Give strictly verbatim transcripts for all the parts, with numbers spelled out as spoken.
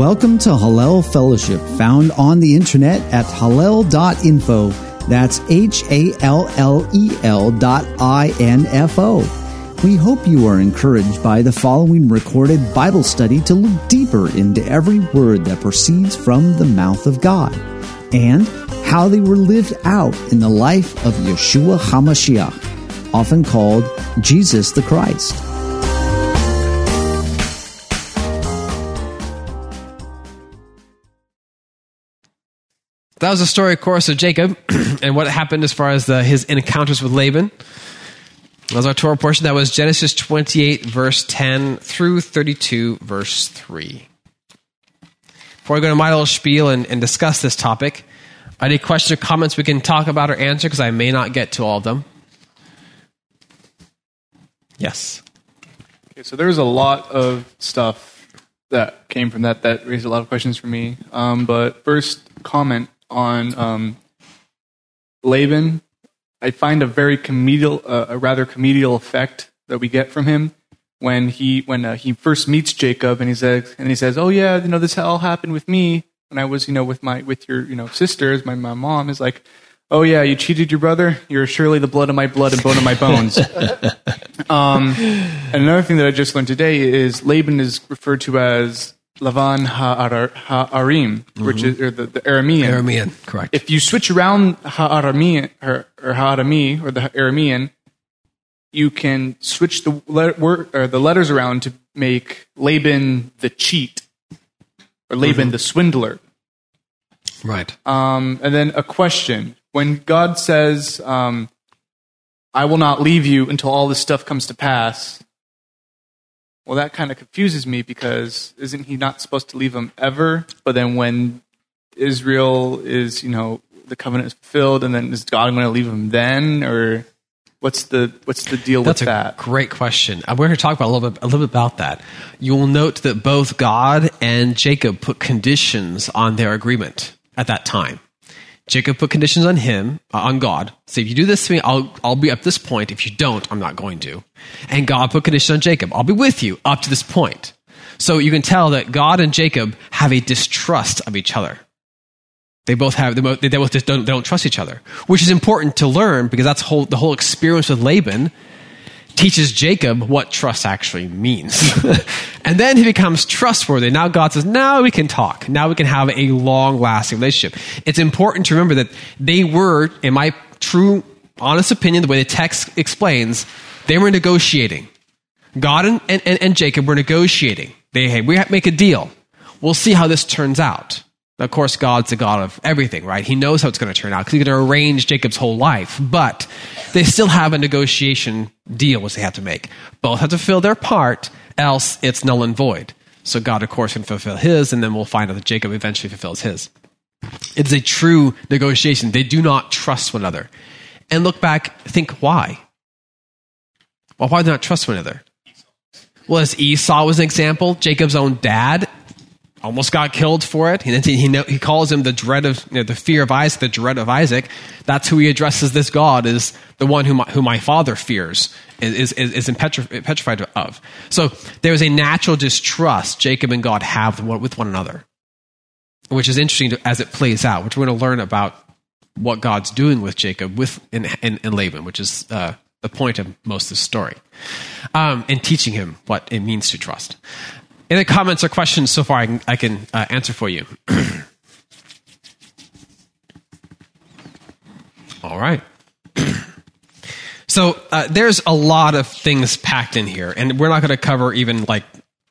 Welcome to Hallel Fellowship, found on the internet at hallel dot info. That's H A L L E L dot I N F O. We hope you are encouraged by the following recorded Bible study to look deeper into every word that proceeds from the mouth of God, and how they were lived out in the life of Yeshua HaMashiach, often called Jesus the Christ. That was the story, of course, of Jacob and what happened as far as the, his encounters with Laban. That was our Torah portion. That was Genesis twenty-eight, verse ten through thirty-two, verse three. Before we go to my little spiel and, and discuss this topic, any questions or comments we can talk about or answer, because I may not get to all of them. Yes. Okay, so there's a lot of stuff that came from that that raised a lot of questions for me. Um, but first, comment on um, Laban. I find a very comedial, uh, a rather comedial effect that we get from him when he when uh, he first meets Jacob, and he says, and he says, "Oh yeah, you know, this all happened with me when I was, you know, with my with your, you know, sisters. My my mom is like, oh yeah, you cheated your brother. You're surely the blood of my blood and bone of my bones." um, and another thing that I just learned today is Laban is referred to as Lavan Ha'arim, mm-hmm. which is or the, the Aramean. Aramean, correct. If you switch around Ha'aramean or, or Ha'arami or the Aramean, you can switch the le- word, or the letters around to make Laban the cheat or Laban mm-hmm. the swindler. Right. Um, and then a question: when God says, um, "I will not leave you until all this stuff comes to pass," well, that kind of confuses me, because isn't he not supposed to leave them ever? But then when Israel is, you know, the covenant is fulfilled, and then is God going to leave them then? Or what's the what's the deal That's with that? That's a great question. We're going to talk about a little bit a little bit about that. You will note that both God and Jacob put conditions on their agreement at that time. Jacob put conditions on him, uh, on God. Say, if you do this to me, I'll I'll be up this point. If you don't, I'm not going to. And God put conditions on Jacob. I'll be with you up to this point. So you can tell that God and Jacob have a distrust of each other. They both have, they both, they both just don't, they don't trust each other, which is important to learn, because that's whole, the whole experience with Laban teaches Jacob what trust actually means. And then he becomes trustworthy. Now God says, now we can talk. Now we can have a long-lasting relationship. It's important to remember that they were, in my true, honest opinion, the way the text explains, they were negotiating. God and, and, and Jacob were negotiating. They, hey, we have to make a deal. We'll see how this turns out. Of course, God's the God of everything, right? He knows how it's going to turn out, because he's going to arrange Jacob's whole life. But they still have a negotiation deal which they have to make. Both have to fulfill their part, else it's null and void. So God, of course, can fulfill his, and then we'll find out that Jacob eventually fulfills his. It's a true negotiation. They do not trust one another. And look back, think why? Well, why do they not trust one another? Well, as Esau was an example, Jacob's own dad almost got killed for it. He he, he calls him the dread of you know, the fear of Isaac, the dread of Isaac. That's who he addresses. This God is the one who my, who my father fears, is is, is petri- petrified of. So there is a natural distrust Jacob and God have with one another, which is interesting to, as it plays out. Which we're going to learn about what God's doing with Jacob with in, in, in Laban, which is uh, the point of most of the story, um, and teaching him what it means to trust. Any comments or questions so far I can, I can uh, answer for you? All right. So uh, there's a lot of things packed in here, and we're not going to cover even like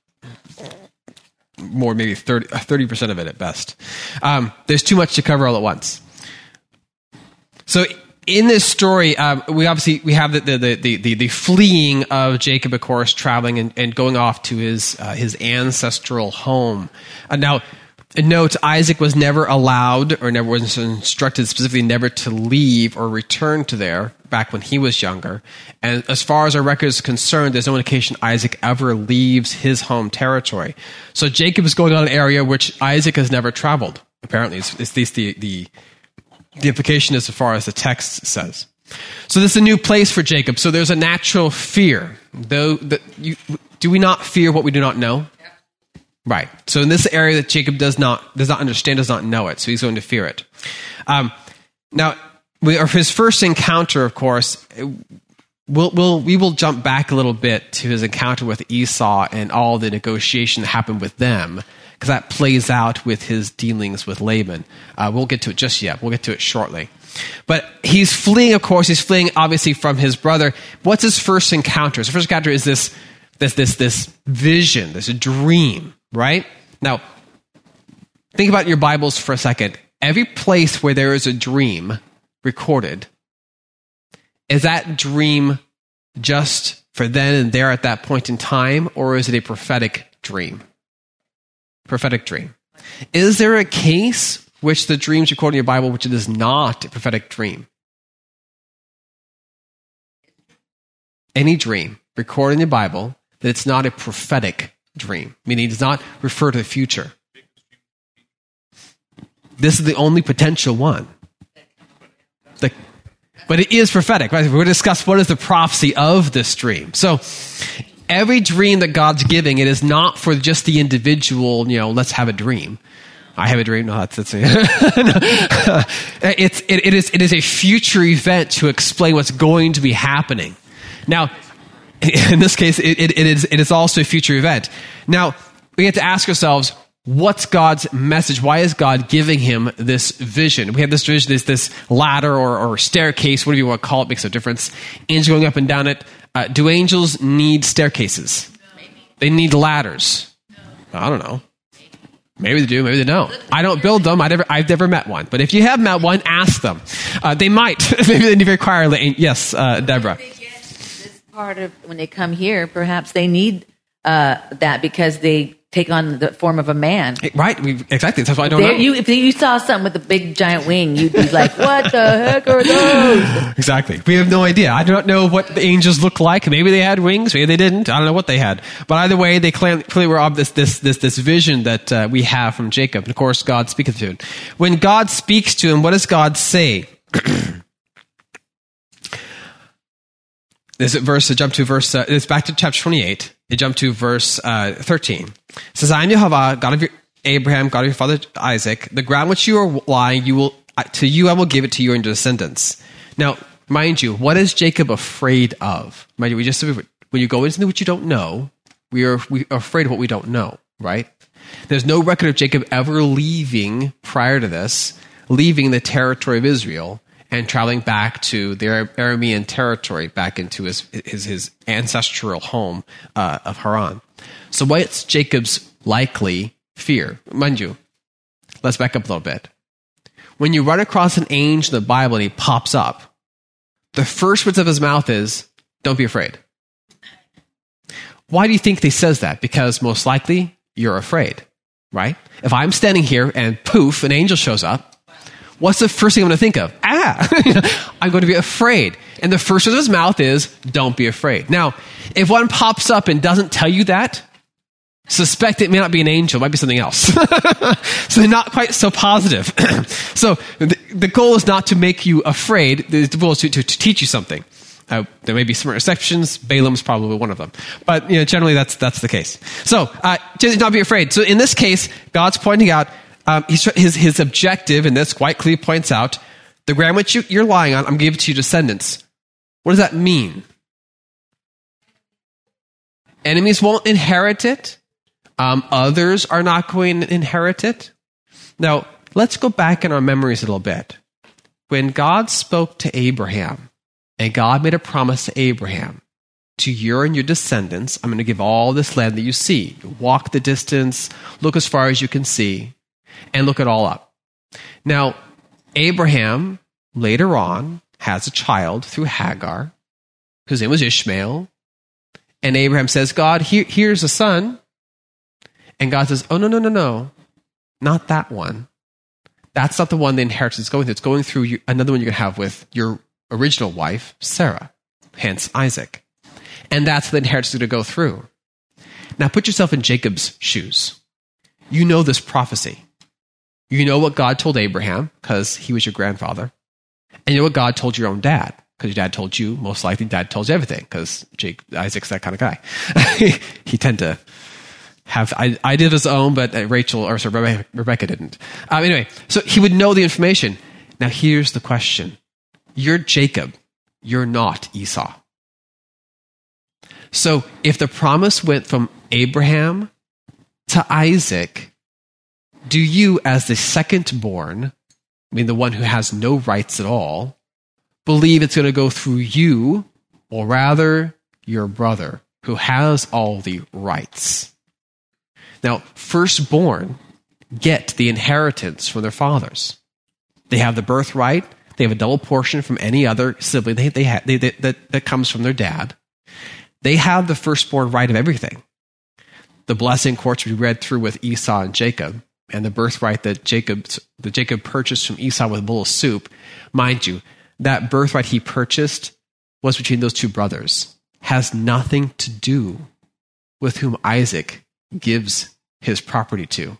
more, maybe thirty percent of it at best. Um, there's too much to cover all at once. So in this story, um, we obviously we have the the, the the the fleeing of Jacob, of course, traveling and, and going off to his uh, his ancestral home. Uh, now, note, Isaac was never allowed, or never was instructed specifically never to leave or return to there back when he was younger. And as far as our record is concerned, there's no indication Isaac ever leaves his home territory. So Jacob is going on an area which Isaac has never traveled. Apparently, it's, it's at least the the The implication is as far as the text says. So this is a new place for Jacob. So there's a natural fear. Though, that you, do we not fear what we do not know? Right. So in this area that Jacob does not does not understand, does not know it, so he's going to fear it. Um, now, we, or his first encounter, of course, we'll, we'll, we will jump back a little bit to his encounter with Esau and all the negotiation that happened with them, because that plays out with his dealings with Laban. Uh, we'll get to it just yet. We'll get to it shortly. But he's fleeing, of course. He's fleeing, obviously, from his brother. What's his first encounter? His first encounter is this, this, this, this vision, this dream, right? Now, think about your Bibles for a second. Every place where there is a dream recorded, is that dream just for then and there at that point in time, or is it a prophetic dream? Prophetic dream. Is there a case which the dreams recorded in your Bible which it is not a prophetic dream? Any dream recorded in your Bible that it's not a prophetic dream, meaning it does not refer to the future. This is the only potential one. The, but it is prophetic, right? We're going to discuss what is the prophecy of this dream. So every dream that God's giving, it is not for just the individual, you know, let's have a dream. I have a dream. No, that's, that's no. it's, it, it, is, it is a future event to explain what's going to be happening. Now, in this case, it, it, it, is, it is also a future event. Now, we have to ask ourselves, what's God's message? Why is God giving him this vision? We have this vision, this, this ladder or, or staircase, whatever you want to call it, makes no difference. Angels going up and down it. Uh, do angels need staircases? No. They need ladders. No. I don't know. Maybe they do, maybe they don't. I don't build them. I never, I've never met one. But if you have met one, ask them. Uh, they might. Maybe they require. Yes, uh, Deborah. They get this part of when they come here, perhaps they need uh, that because they take on the form of a man. Right. We, exactly. That's why I don't there, know. You, if you saw something with a big giant wing, you'd be like, what the heck are those? Exactly. We have no idea. I don't know what the angels look like. Maybe they had wings. Maybe they didn't. I don't know what they had. But either way, they clearly were of this, this, this, this vision that uh, we have from Jacob. And of course, God speaketh to him. When God speaks to him, what does God say? This is verse, jump to verse, uh, it's back to chapter twenty-eight. It jumped to verse uh, thirteen. It says, I am Jehovah, God of your Abraham, God of your father Isaac. The ground which you are lying, you will to you I will give it to you and your descendants. Now, mind you, what is Jacob afraid of? Mind you, we just when you go into what you don't know, we are we are afraid of what we don't know, right? There's no record of Jacob ever leaving prior to this, leaving the territory of Israel and traveling back to the Aramean territory, back into his his, his ancestral home uh, of Haran. So what's Jacob's likely fear? Mind you, let's back up a little bit. When you run across an angel in the Bible and he pops up, the first words of his mouth is, don't be afraid. Why do you think he says that? Because most likely you're afraid, right? If I'm standing here and poof, an angel shows up, what's the first thing I'm going to think of? Ah, I'm going to be afraid. And the first word of his mouth is, don't be afraid. Now, if one pops up and doesn't tell you that, suspect it may not be an angel, it might be something else. So they're not quite so positive. So the, the goal is not to make you afraid. The goal is to, to, to teach you something. Uh, there may be some exceptions. Balaam's probably one of them. But you know, generally that's that's the case. So uh, just not be afraid. So in this case, God's pointing out, Um, he's, his, his objective, and this quite clearly points out, the ground which you, you're lying on, I'm giving it to your descendants. What does that mean? Enemies won't inherit it. Um, others are not going to inherit it. Now, let's go back in our memories a little bit. When God spoke to Abraham, and God made a promise to Abraham, to you and your descendants, I'm going to give all this land that you see. Walk the distance, look as far as you can see, and look it all up. Now, Abraham, later on, has a child through Hagar, whose name was Ishmael. And Abraham says, God, here, here's a son. And God says, oh, no, no, no, no. Not that one. That's not the one the inheritance is going through. It's going through you, another one you're going to have with your original wife, Sarah, hence Isaac. And that's the inheritance going to go through. Now, put yourself in Jacob's shoes. You know this prophecy. You know what God told Abraham, because he was your grandfather. And you know what God told your own dad, because your dad told you, most likely dad told you everything, because Jake, Isaac's that kind of guy. He tend to have I, I did his own, but Rachel or sorry, Rebecca, Rebecca didn't. Um, anyway, so he would know the information. Now here's the question: you're Jacob, you're not Esau. So if the promise went from Abraham to Isaac, do you, as the second born, I mean the one who has no rights at all, believe it's going to go through you, or rather your brother who has all the rights? Now, firstborn get the inheritance from their fathers. They have the birthright. They have a double portion from any other sibling they, they, ha- they, they, that, that comes from their dad. They have the firstborn right of everything. The blessing, of course, we read through with Esau and Jacob, and the birthright that Jacob, that Jacob purchased from Esau with a bowl of soup. Mind you, that birthright he purchased was between those two brothers. Has nothing to do with whom Isaac gives his property to.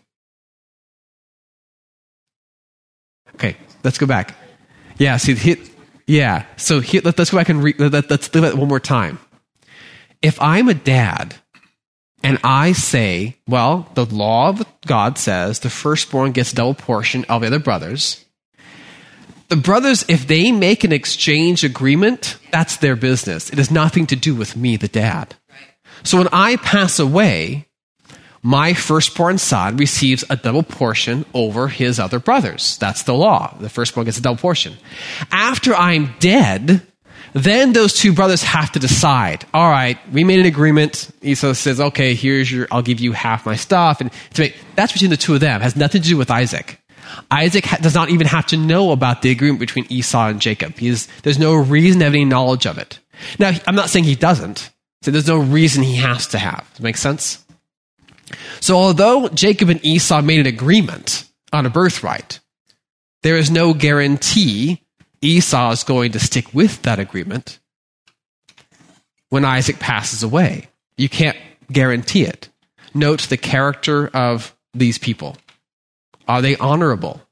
Okay, let's go back. Yeah, see, he, yeah. So he, let, let's go back and re, let, let's do that one more time. If I'm a dad and I say, well, the law of God says the firstborn gets a double portion of the other brothers. The brothers, if they make an exchange agreement, that's their business. It has nothing to do with me, the dad. So when I pass away, my firstborn son receives a double portion over his other brothers. That's the law. The firstborn gets a double portion. After I'm dead, then those two brothers have to decide, all right, we made an agreement. Esau says, okay, here's your, I'll give you half my stuff. And to make, that's between the two of them. It has nothing to do with Isaac. Isaac ha- does not even have to know about the agreement between Esau and Jacob. He's, there's no reason to have any knowledge of it. Now, I'm not saying he doesn't. So there's no reason he has to have. Does that make sense? So although Jacob and Esau made an agreement on a birthright, there is no guarantee Esau is going to stick with that agreement when Isaac passes away. You can't guarantee it. Note the character of these people. Are they honorable?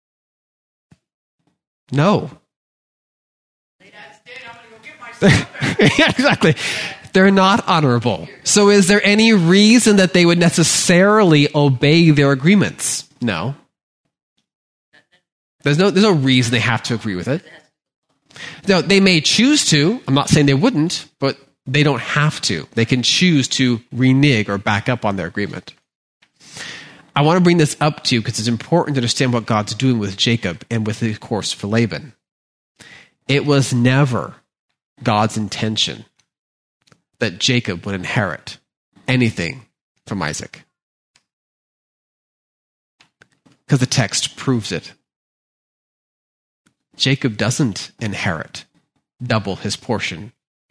No. Yeah, exactly. They're not honorable. So is there any reason that they would necessarily obey their agreements? No. There's no, there's no reason they have to agree with it. Now, they may choose to. I'm not saying they wouldn't, but they don't have to. They can choose to renege or back up on their agreement. I want to bring this up to you because it's important to understand what God's doing with Jacob and with, of course, for Laban. It was never God's intention that Jacob would inherit anything from Isaac. Because the text proves it. Jacob doesn't inherit double his portion.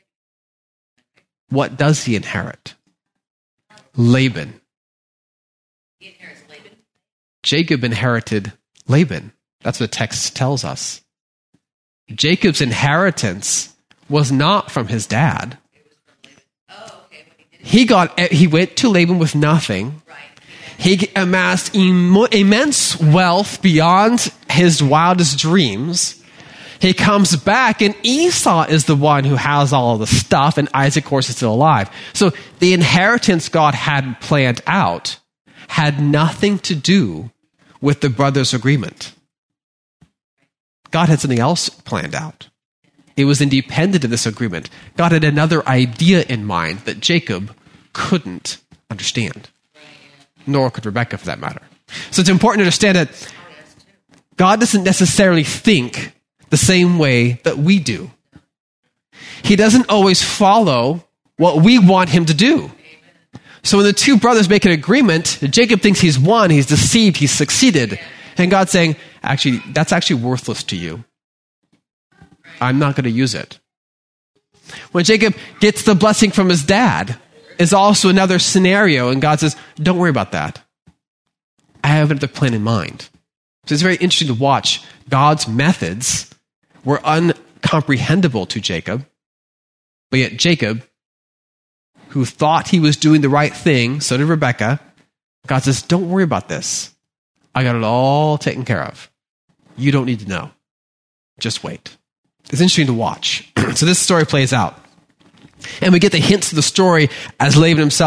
What does he inherit? Laban. He inherits Laban. Jacob inherited Laban. That's what the text tells us. Jacob's inheritance was not from his dad. It was from Laban. Oh, okay. But he, did He got. He went to Laban with nothing. right. He amassed im- immense wealth beyond his wildest dreams. He comes back, and Esau is the one who has all of the stuff, and Isaac, of course, is still alive. So the inheritance God had planned out had nothing to do with the brothers' agreement. God had something else planned out. It was independent of this agreement. God had another idea in mind that Jacob couldn't understand. Nor could Rebecca, for that matter. So it's important to understand that God doesn't necessarily think the same way that we do. He doesn't always follow what we want him to do. So when the two brothers make an agreement, Jacob thinks he's won, he's deceived, he's succeeded. And God's saying, actually, that's actually worthless to you. I'm not going to use it. When Jacob gets the blessing from his dad, is also another scenario, and God says, don't worry about that. I have another plan in mind. So it's very interesting to watch. God's methods were uncomprehendable to Jacob, but yet Jacob, who thought he was doing the right thing, so did Rebecca, God says, don't worry about this. I got it all taken care of. You don't need to know. Just wait. It's interesting to watch. So this story plays out. And we get the hints of the story as Laban himself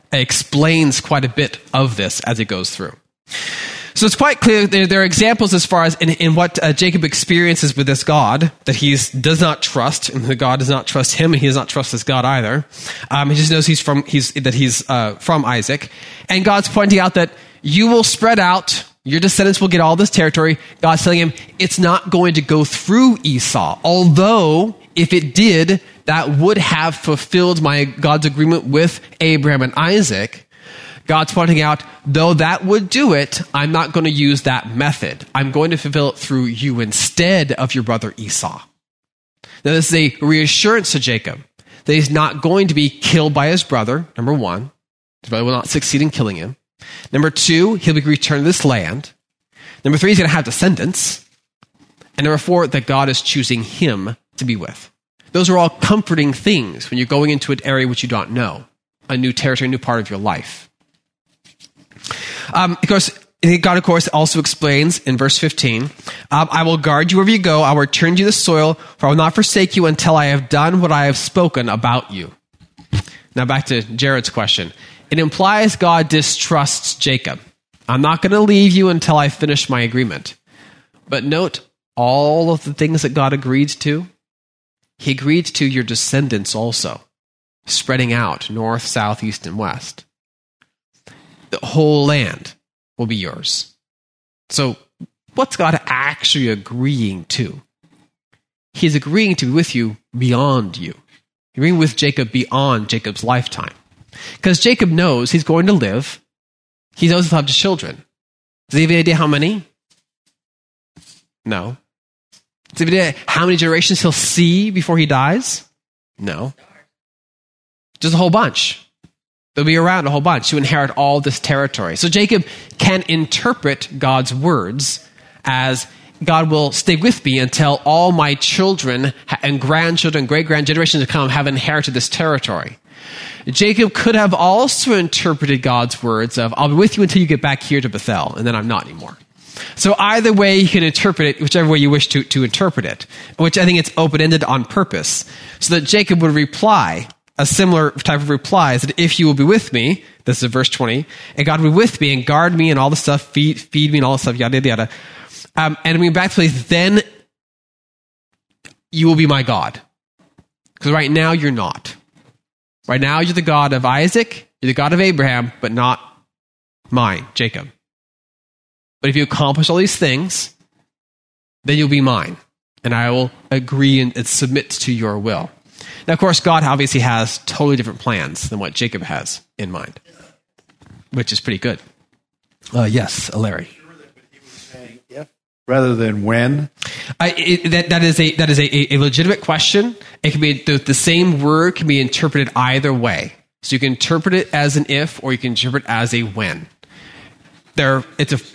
explains quite a bit of this as it goes through. So it's quite clear there, there are examples as far as in, in what uh, Jacob experiences with this God that he does not trust, and the God does not trust him, and he does not trust this God either. Um, he just knows he's from he's that he's uh, from Isaac, and God's pointing out that you will spread out, your descendants will get all this territory. God's telling him it's not going to go through Esau, although if it did, that would have fulfilled my God's agreement with Abraham and Isaac. God's pointing out, though that would do it, I'm not going to use that method. I'm going to fulfill it through you instead of your brother Esau. Now, this is a reassurance to Jacob that he's not going to be killed by his brother, number one. His brother will not succeed in killing him. Number two, he'll be returned to this land. Number three, he's going to have descendants. And number four, that God is choosing him to be with. Those are all comforting things when you're going into an area which you don't know, a new territory, a new part of your life. Um, of course, God, of course, also explains in verse fifteen, um, I will guard you wherever you go. I will return you the soil, for I will not forsake you until I have done what I have spoken about you. Now back to Jared's question. It implies God distrusts Jacob. I'm not going to leave you until I finish my agreement. But note all of the things that God agreed to. He agreed to your descendants also, spreading out north, south, east, and west. The whole land will be yours. So what's God actually agreeing to? He's agreeing to be with you beyond you. He's agreeing with Jacob beyond Jacob's lifetime. Because Jacob knows he's going to live. He knows he'll have children. Does he have any idea how many? No. Does he have any idea how many generations he'll see before he dies? No. Just a whole bunch. They'll be around a whole bunch to inherit all this territory. So Jacob can interpret God's words as God will stay with me until all my children and grandchildren, great-grand generations to come have inherited this territory. Jacob could have also interpreted God's words of, I'll be with you until you get back here to Bethel, and then I'm not anymore. So either way you can interpret it, whichever way you wish to, to interpret it, which I think it's open-ended on purpose, so that Jacob would reply a similar type of reply is that if you will be with me, this is verse twenty, and God will be with me and guard me and all the stuff, feed, feed me and all the stuff, yada, yada, yada. Um, and I mean, back to place, then you will be my God. Because right now you're not. Right now you're the God of Isaac, you're the God of Abraham, but not mine, Jacob. But if you accomplish all these things, then you'll be mine. And I will agree and, and submit to your will. Now, of course, God obviously has totally different plans than what Jacob has in mind, which is pretty good. Uh, yes, Larry. Rather than when? I, it, that, that is a that is a, a legitimate question. It can be the, the same word can be interpreted either way. So you can interpret it as an if, or you can interpret it as a when. There, it's a.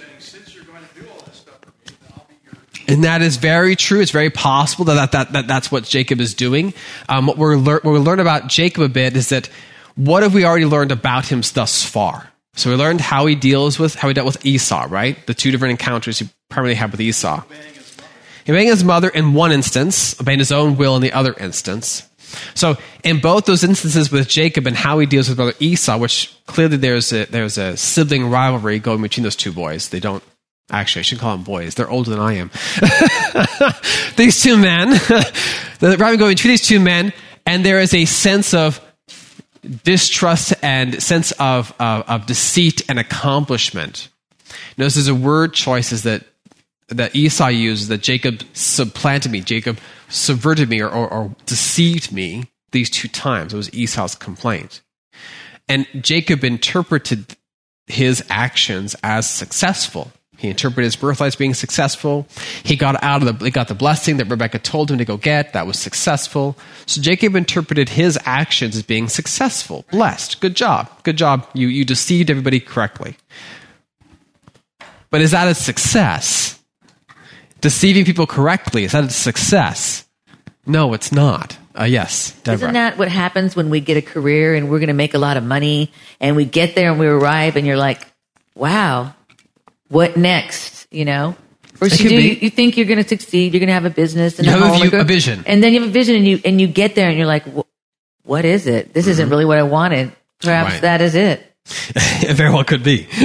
And that is very true. It's very possible that, that, that, that that's what Jacob is doing. Um, what, we're lear- what we learn about Jacob a bit is that what have we already learned about him thus far? So we learned how he deals with, how he dealt with Esau, right? The two different encounters he primarily had with Esau. He abandoned his mother in one instance, abandoned his own will in the other instance. So in both those instances with Jacob and how he deals with brother Esau, which clearly there's a, there's a sibling rivalry going between those two boys. They don't, actually, I should call them boys. They're older than I am. These two men, the rivalry going between these two men, and there is a sense of distrust and sense of, of, of deceit and accomplishment. Notice there's a word choices that that Esau uses, that Jacob supplanted me, Jacob subverted me or, or, or deceived me these two times. It was Esau's complaint. And Jacob interpreted his actions as successful. He interpreted his birthright as being successful. He got out of the, he got the blessing that Rebekah told him to go get. That was successful. So Jacob interpreted his actions as being successful, blessed. Good job. Good job. You, you deceived everybody correctly. But is that a success? Deceiving people correctly, is that a success? No, it's not. Uh, yes, Deborah. Isn't that what happens when we get a career and we're going to make a lot of money and we get there and we arrive and you're like, wow, what next? You know? First you do, you, you think you're going to succeed, you're going to have a business and you a have home. A, view, a vision. And then you have a vision and you and you get there and you're like, what is it? This mm-hmm. isn't really what I wanted. Perhaps Right. that is it. It very well could be.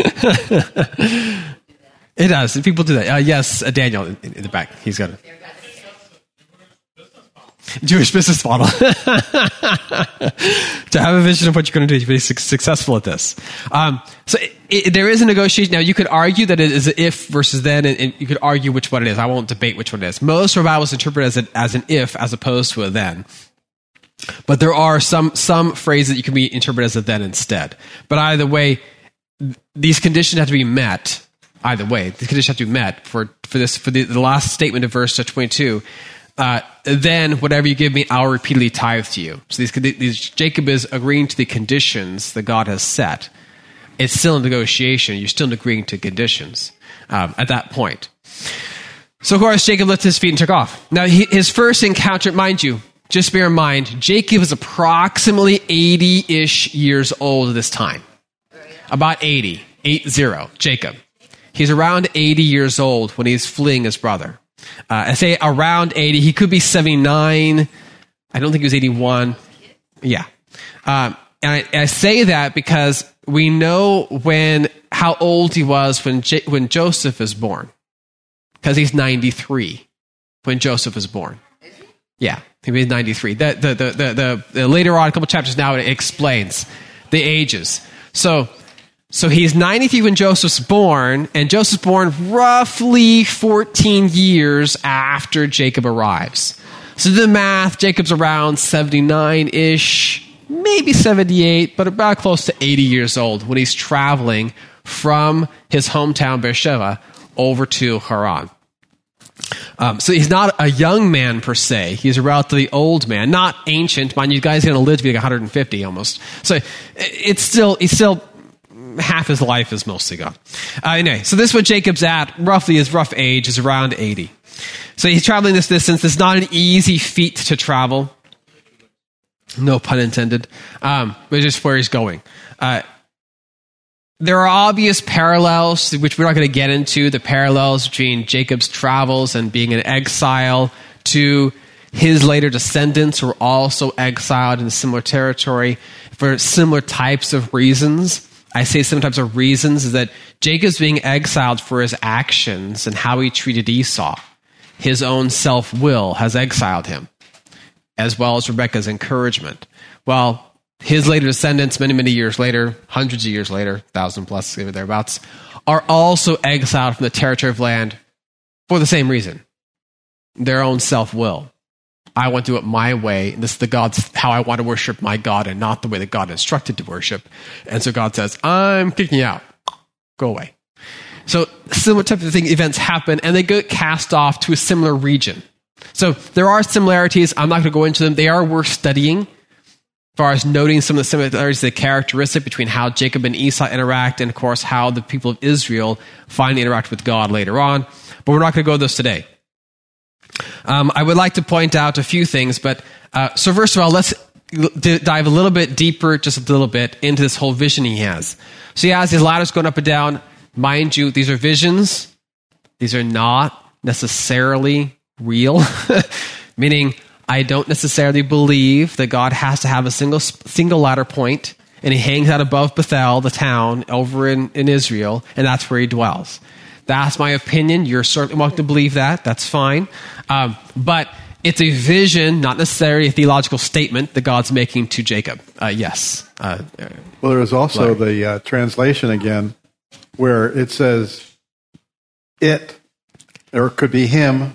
It does. People do that. Uh, yes, uh, Daniel in, in the back. He's got it. Jewish business model. To have a vision of what you're going to do, to be su- successful at this. Um, so it, it, there is a negotiation. Now, you could argue that it is an if versus then, and, and you could argue which one it is. I won't debate which one it is. Most Bibles interpret it as, a, as an if as opposed to a then. But there are some some phrases that you can be interpreted as a then instead. But either way, these conditions have to be met. Either way, these conditions have to be met for, for this for the, the last statement of verse twenty-two. Uh, then whatever you give me, I'll repeatedly tithe to you. So these, these Jacob is agreeing to the conditions that God has set. It's still a negotiation. You're still agreeing to conditions um, at that point. So of course, Jacob lifted his feet and took off. Now he, his first encounter, mind you, just bear in mind, Jacob is approximately eighty-ish years old at this time. About eighty, eight zero, Jacob. He's around eighty years old when he's fleeing his brother. Uh, I say around eighty. He could be seventy-nine. I don't think he was eighty-one. Yeah. Um, and I, I say that because we know when how old he was when J- when Joseph is born. Because he's ninety-three when Joseph is born. Yeah, he was ninety-three. The, the, the, the, the, the later on, a couple chapters now, it explains the ages. So... So he's ninety-three when Joseph's born, and Joseph's born roughly fourteen years after Jacob arrives. So do the math, Jacob's around seventy-nine-ish, maybe seventy-eight, but about close to eighty years old when he's traveling from his hometown, Beersheba, over to Haran. Um, so he's not a young man per se. He's a relatively old man, not ancient. Mind you, guys going to live to be like one hundred fifty almost. So it's still, he's still... half his life is mostly gone. Uh, anyway, so this is what Jacob's at. Roughly his rough age is around eighty. So he's traveling this distance. It's not an easy feat to travel. No pun intended. Um, but just where he's going. Uh, there are obvious parallels, which we're not going to get into, the parallels between Jacob's travels and being in exile to his later descendants who were also exiled in similar territory for similar types of reasons. I say some types of reasons is that Jacob's being exiled for his actions and how he treated Esau. His own self-will has exiled him, as well as Rebekah's encouragement. Well, his later descendants, many, many years later, hundreds of years later, thousand plus, thereabouts, are also exiled from the territory of land for the same reason. Their own self-will. I want to do it my way. And this is the God's how I want to worship my God and not the way that God instructed to worship. And so God says, I'm kicking you out. Go away. So similar type of thing, events happen and they get cast off to a similar region. So there are similarities. I'm not going to go into them. They are worth studying as far as noting some of the similarities, the characteristic between how Jacob and Esau interact and of course how the people of Israel finally interact with God later on. But we're not going to go to those today. Um, I would like to point out a few things, but uh, so first of all, let's d- dive a little bit deeper, just a little bit, into this whole vision he has. So he has his ladders going up and down. Mind you, these are visions. These are not necessarily real, meaning I don't necessarily believe that God has to have a single single ladder point, and he hangs out above Bethel, the town over in, in Israel, and that's where he dwells. That's my opinion. You're certainly welcome to believe that. That's fine. Um, but it's a vision, not necessarily a theological statement that God's making to Jacob. Uh, yes. Uh, well, there is also Larry. the uh, translation again, where it says it, or it could be him,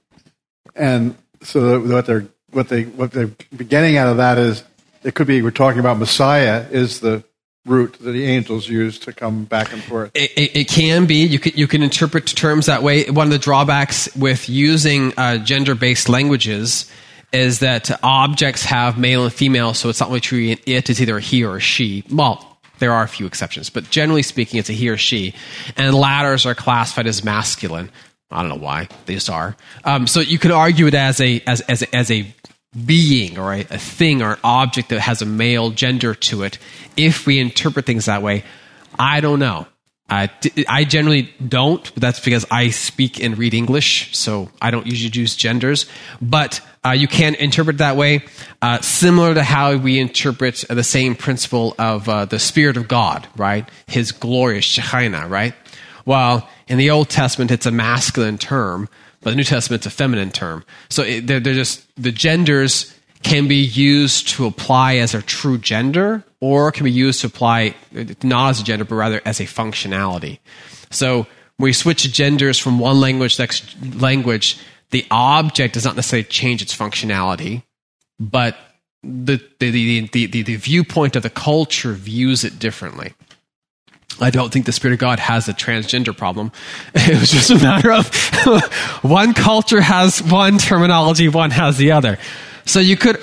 and so what they're what they what they're getting out of that is it could be we're talking about Messiah is the route that the angels use to come back and forth. It, it, it can be. You can you can interpret terms that way. One of the drawbacks with using uh, gender-based languages is that objects have male and female, so it's not really true in it. It's either a he or a she. Well, there are a few exceptions, but generally speaking, it's a he or she. And ladders are classified as masculine. I don't know why. They just are. Um, so you could argue it as a as as a, as a being or a, a thing or an object that has a male gender to it. If we interpret things that way, I don't know. Uh, I generally don't, but that's because I speak and read English, so I don't usually use genders. But uh, you can interpret it that way, uh, similar to how we interpret the same principle of uh, the Spirit of God, right? His glorious Shekinah, right? While in the Old Testament, it's a masculine term, but the New Testament, it's a feminine term. So it, they're, they're just, the genders can be used to apply as a true gender, or can be used to apply not as a gender, but rather as a functionality. So when we switch genders from one language to the next language, the object does not necessarily change its functionality, but the the, the, the, the, the viewpoint of the culture views it differently. I don't think the Spirit of God has a transgender problem. It was just a matter of one culture has one terminology, one has the other. So you could...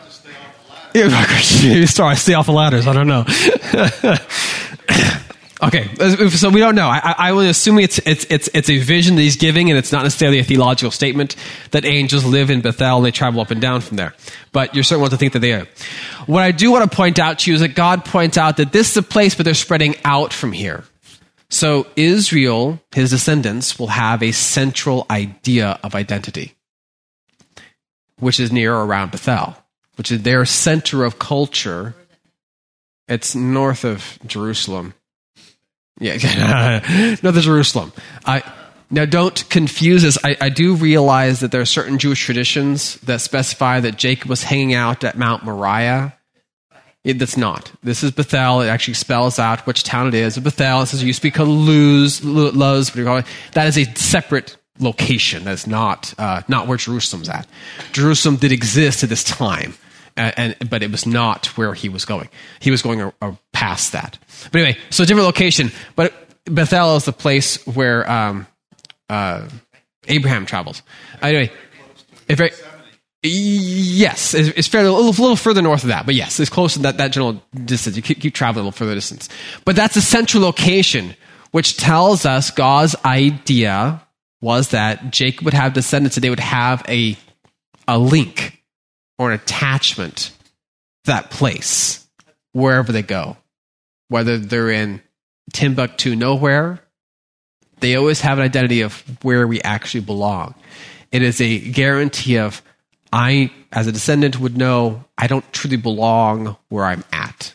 Maybe sorry, stay off the ladders. I don't know. Okay, so we don't know. I, I will assume it's it's it's it's a vision that he's giving, and it's not necessarily a theological statement that angels live in Bethel and they travel up and down from there. But you're certain one to think that they are. What I do want to point out to you is that God points out that this is a place, but they're spreading out from here. So Israel, his descendants, will have a central idea of identity, which is near or around Bethel, which is their center of culture. It's north of Jerusalem. Yeah, north of Jerusalem. I, now, don't confuse this. I, I do realize that there are certain Jewish traditions that specify that Jacob was hanging out at Mount Moriah. It, that's not. This is Bethel. It actually spells out which town it is. Bethel. It says it used to be called Luz, Luz. That is a separate location. That's not uh, not where Jerusalem's at. Jerusalem did exist at this time, uh, and but it was not where he was going. He was going a, a past that. But anyway, so a different location. But Bethel is the place where um, uh, Abraham travels. Anyway, if I, yes, it's, it's fairly a little, a little further north of that. But yes, it's close to that, that general distance. You keep, keep traveling a little further distance. But that's a central location, which tells us God's idea was that Jacob would have descendants and they would have a a link or an attachment to that place wherever they go. Whether they're in Timbuktu nowhere, they always have an identity of where we actually belong. It is a guarantee of, I, as a descendant, would know I don't truly belong where I'm at.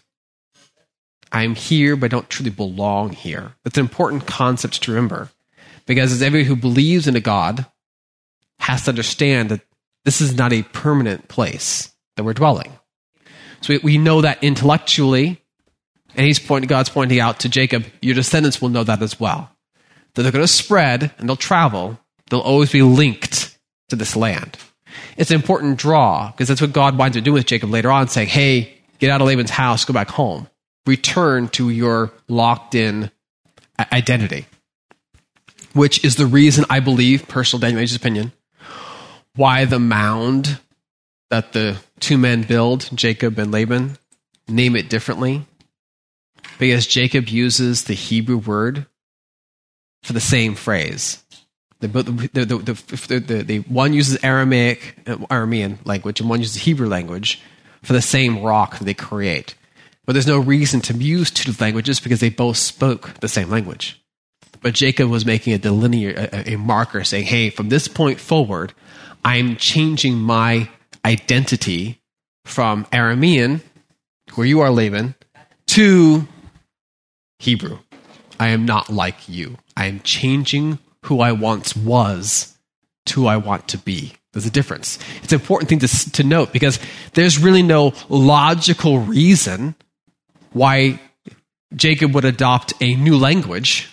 I'm here, but I don't truly belong here. That's an important concept to remember. Because as everyone who believes in a God has to understand that this is not a permanent place that we're dwelling. So we, we know that intellectually, and he's pointing, God's pointing out to Jacob, your descendants will know that as well. That they're going to spread and they'll travel. They'll always be linked to this land. It's an important draw because that's what God winds up doing with Jacob later on, saying, hey, get out of Laban's house, go back home. Return to your locked-in identity. Which is the reason I believe, personal Daniel Age's opinion, why the mound that the two men build, Jacob and Laban, name it differently. Because Jacob uses the Hebrew word for the same phrase. The, the, the, the, the, the one uses Aramaic, Aramean language, and one uses Hebrew language for the same rock that they create. But there's no reason to use two languages because they both spoke the same language. But Jacob was making a delineator, a, a marker, saying, hey, from this point forward, I'm changing my identity from Aramean, where you are, Laban, to Hebrew. I am not like you. I am changing who I once was to who I want to be. There's a difference. It's an important thing to, to note because there's really no logical reason why Jacob would adopt a new language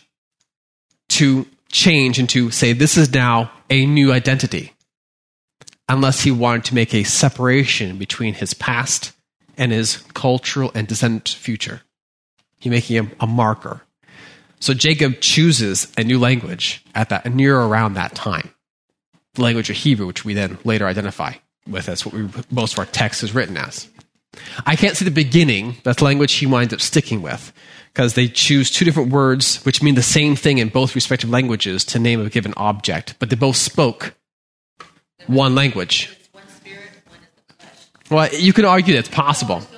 to change and to say this is now a new identity, unless he wanted to make a separation between his past and his cultural and descendant future. He's making a, a marker. So Jacob chooses a new language at that near around that time, the language of Hebrew, which we then later identify with as what we, most of our text is written as. I can't see the beginning. That's the language he winds up sticking with, because they choose two different words which mean the same thing in both respective languages to name a given object, but they both spoke one language. Well, you can argue that's possible.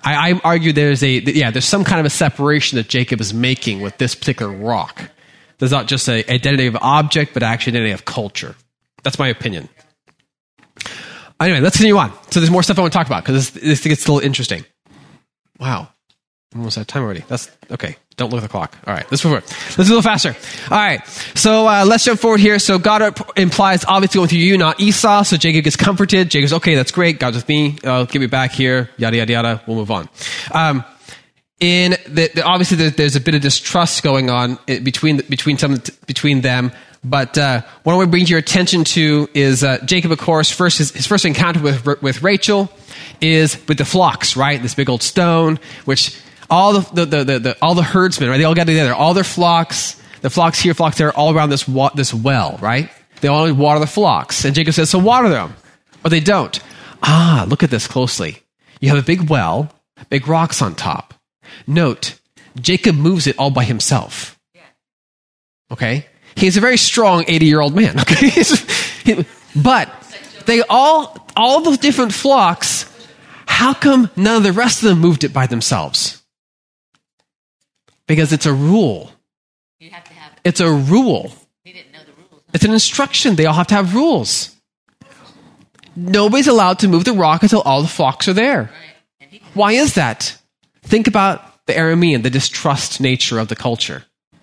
I, I argue there's a yeah there's some kind of a separation that Jacob is making with this particular rock. There's not just an identity of object, but actually identity of culture. That's my opinion. Anyway, let's continue on. So there's more stuff I want to talk about because this, this gets a little interesting. Wow. Almost out of time already. That's okay. Don't look at the clock. All right. Let's move forward. Let's do a little faster. All right. So uh, let's jump forward here. So God implies obviously going through you, not Esau. So Jacob gets comforted. Jacob's okay. That's great. God's with me. Uh, get me back here. Yada yada yada. We'll move on. Um, in the, the obviously there's, there's a bit of distrust going on between between some between them. But uh, what I want to bring your attention to is uh, Jacob, of course, first his, his first encounter with with Rachel is with the flocks, right? This big old stone, which all the the, the, the, the all the herdsmen, right? They all got together, all their flocks, the flocks here, flocks there, all around this wa- this well, right? They all water the flocks, and Jacob says, "So water them," but they don't. Ah, look at this closely. You have a big well, big rocks on top. Note, Jacob moves it all by himself. Okay. He's a very strong eighty-year-old man, okay? But they all, all the different flocks, how come none of the rest of them moved it by themselves? Because it's a rule. You have to have it. It's a rule. He didn't know the rules. Huh? It's an instruction. They all have to have rules. Nobody's allowed to move the rock until all the flocks are there. Right. Why is that? Think about the Aramean, the distrust nature of the culture.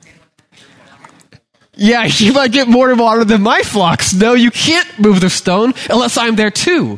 Yeah, you might get more water than my flocks. No, you can't move the stone unless I'm there too.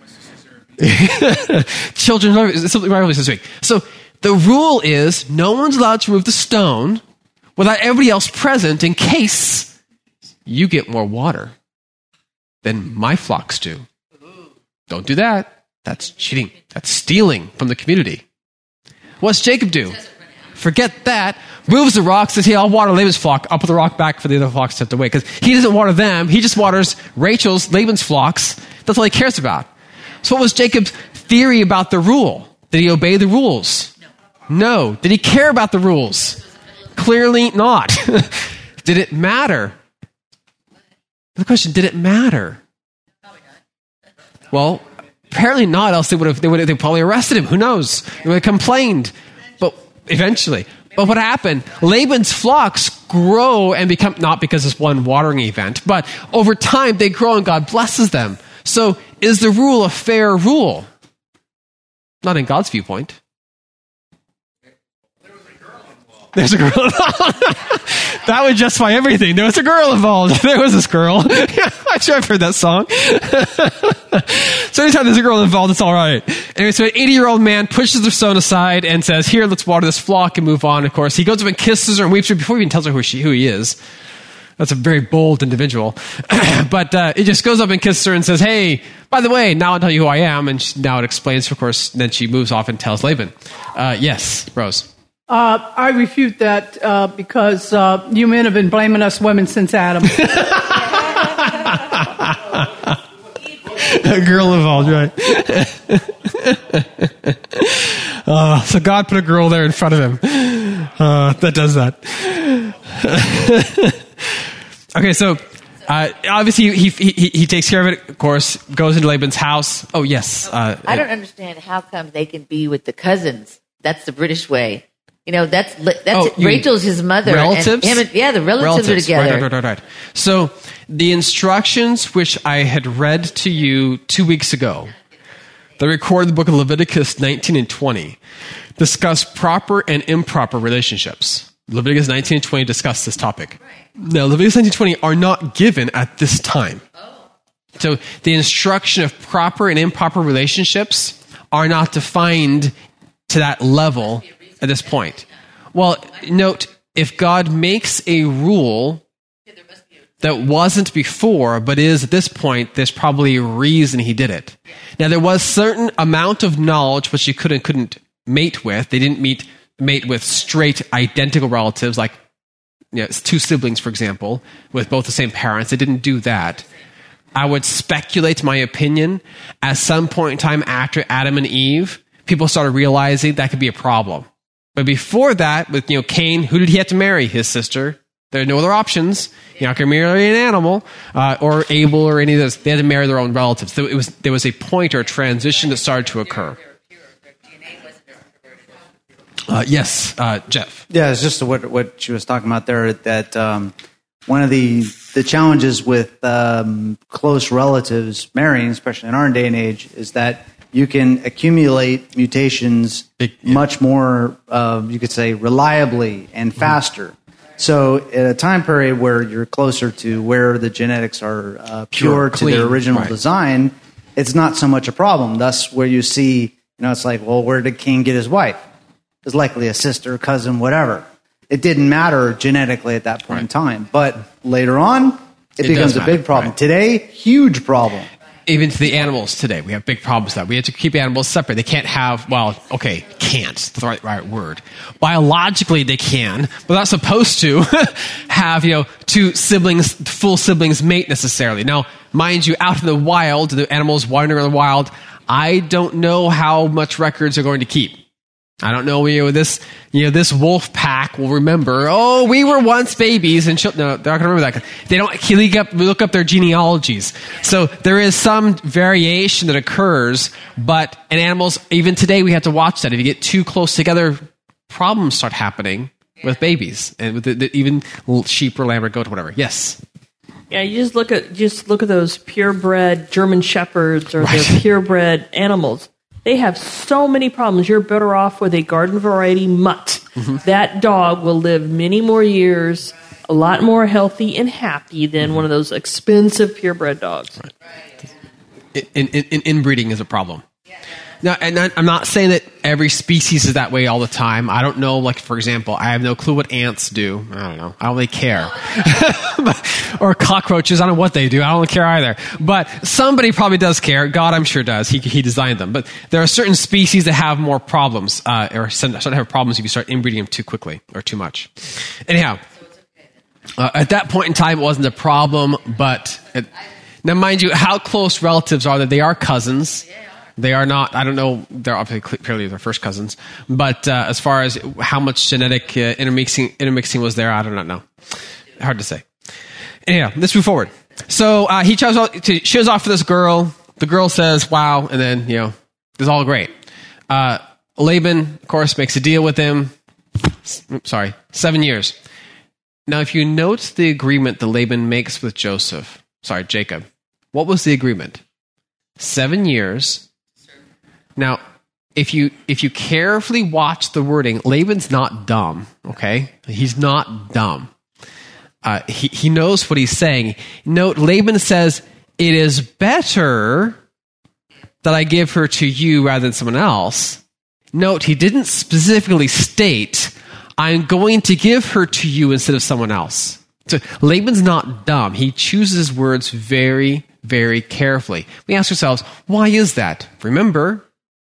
Children, it's something my this week. So the rule is no one's allowed to move the stone without everybody else present in case you get more water than my flocks do. Don't do that. That's cheating. That's stealing from the community. What's Jacob do? Forget that. Moves the rock, says, hey, I'll water Laban's flock. I'll put the rock back for the other flocks to have to wait. Because he doesn't water them. He just waters Rachel's, Laban's flocks. That's all he cares about. So what was Jacob's theory about the rule? Did he obey the rules? No. No. Did he care about the rules? Clearly not. Did it matter? The question, did it matter? Well, apparently not, else they would have, they would have, they probably arrested him. Who knows? They would have complained. But eventually. But what happened? Laban's flocks grow and become, not because it's one watering event, but over time they grow and God blesses them. So is the rule a fair rule? Not in God's viewpoint. There's a girl involved. That would justify everything. There was a girl involved. There was this girl. I'm sure I've heard that song. So anytime there's a girl involved, it's all right. Anyway, so an eighty-year-old man pushes the stone aside and says, here, let's water this flock and move on. Of course, he goes up and kisses her and weeps her before he even tells her who, she, who he is. That's a very bold individual. But uh, he just goes up and kisses her and says, hey, by the way, now I'll tell you who I am. And she, now it explains, of course, and then she moves off and tells Laban. Uh, yes, Rose. Uh, I refute that uh, because uh, you men have been blaming us women since Adam. A girl involved, right? uh, so God put a girl there in front of him. Uh, that does that. Okay, so uh, obviously he, he he takes care of it. Of course, goes into Laban's house. Oh yes. Uh, I don't understand how come they can be with the cousins. That's the British way. You know, that's that's oh, Rachel's his mother. Relatives? And him and, yeah, the relatives, relatives are together. Right, right, right, right. So the instructions which I had read to you two weeks ago, that record the book of Leviticus nineteen and twenty, discuss proper and improper relationships. Leviticus nineteen and twenty discuss this topic. Right. Now, Leviticus nineteen and twenty are not given at this time. Oh. So the instruction of proper and improper relationships are not defined to that level at this point. Well, note, if God makes a rule that wasn't before, but is at this point, there's probably a reason he did it. Now, there was certain amount of knowledge which you could and couldn't mate with. They didn't meet, mate with straight identical relatives, like you know, two siblings, for example, with both the same parents. They didn't do that. I would speculate, my opinion, at some point in time after Adam and Eve, people started realizing that could be a problem. But before that, with you know Cain, who did he have to marry? His sister. There are no other options. You're not going to marry an animal, uh, or Abel, or any of those. They had to marry their own relatives. So it was there was a point or a transition that started to occur. Uh, yes, uh, Jeff. Yeah, it's just what what she was talking about there. That um, one of the the challenges with um, close relatives marrying, especially in our day and age, is that you can accumulate mutations Big, yeah. much more, uh, you could say, reliably and faster. Mm-hmm. So, at a time period where you're closer to where the genetics are uh, pure, Pure, to clean, their original right. design, it's not so much a problem. Thus, where you see, you know, it's like, well, where did King get his wife? It's likely a sister, cousin, whatever. It didn't matter genetically at that point right. in time. But later on, it, It becomes does a big matter, problem. right. Today, huge problem. Even to the animals today, we have big problems with that. We have to keep animals separate. They can't have, well, okay, can't, that's the right, right word. Biologically, they can, but they're not supposed to have, you know, two siblings, full siblings mate necessarily. Now, mind you, out in the wild, the animals wandering in the wild, I don't know how much records are going to keep. I don't know, you know, this, you know, this wolf pack will remember, oh, we were once babies, and she'll, no, they're not going to remember that. They don't look up, look up their genealogies. So there is some variation that occurs, but in animals, even today, we have to watch that. If you get too close together, problems start happening with babies, and with the, the, even sheep or lamb or goat or whatever. Yes? Yeah, you just look at, just look at those purebred German shepherds or Right. their purebred animals. They have so many problems. You're better off with a garden variety mutt. Mm-hmm. That dog will live many more years, a lot more healthy and happy than mm-hmm. one of those expensive purebred dogs. Right. In, in, in, inbreeding is a problem. Now, and I'm not saying that every species is that way all the time. I don't know, like, for example, I have no clue what ants do. I don't know. I don't really care. Or cockroaches. I don't know what they do. I don't really care either. But somebody probably does care. God, I'm sure does. He, he designed them. But there are certain species that have more problems, uh, or start to have problems if you start inbreeding them too quickly or too much. Anyhow, uh, at that point in time, it wasn't a problem, but it, now, mind you, how close relatives are they? They are cousins. They are not, I don't know, they're obviously clearly their first cousins, but uh, as far as how much genetic uh, intermixing, intermixing was there, I do not know. Hard to say. Anyhow, let's move forward. So uh, he shows off, shows off for this girl. The girl says, wow, and then, you know, it's all great. Uh, Laban, of course, makes a deal with him. Sorry, seven years. Now, if you note the agreement that Laban makes with Joseph, sorry, Jacob, what was the agreement? Seven years. Now, if you if you carefully watch the wording, Laban's not dumb, okay? He's not dumb. Uh, he, he knows what he's saying. Note, Laban says, it is better that I give her to you rather than someone else. Note, he didn't specifically state, I'm going to give her to you instead of someone else. So Laban's not dumb. He chooses his words very, very carefully. We ask ourselves, why is that? Remember,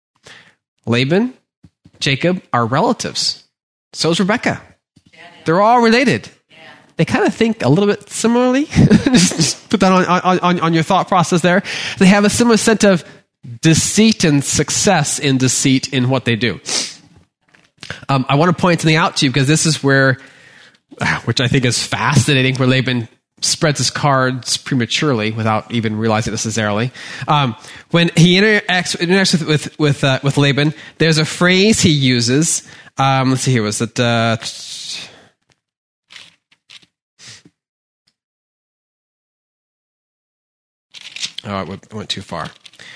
Laban, Jacob are relatives. So is Rebecca. They're all related. They kind of think a little bit similarly. just, just put that on, on, on your thought process there. They have a similar sense of deceit and success in deceit in what they do. Um, I want to point something out to you because this is where, which I think is fascinating, where Laban spreads his cards prematurely without even realizing it necessarily. Um, when he interacts, interacts with with with, uh, with Laban, there's a phrase he uses. Um, let's see here. Was it? Uh, oh, I went, I went too far.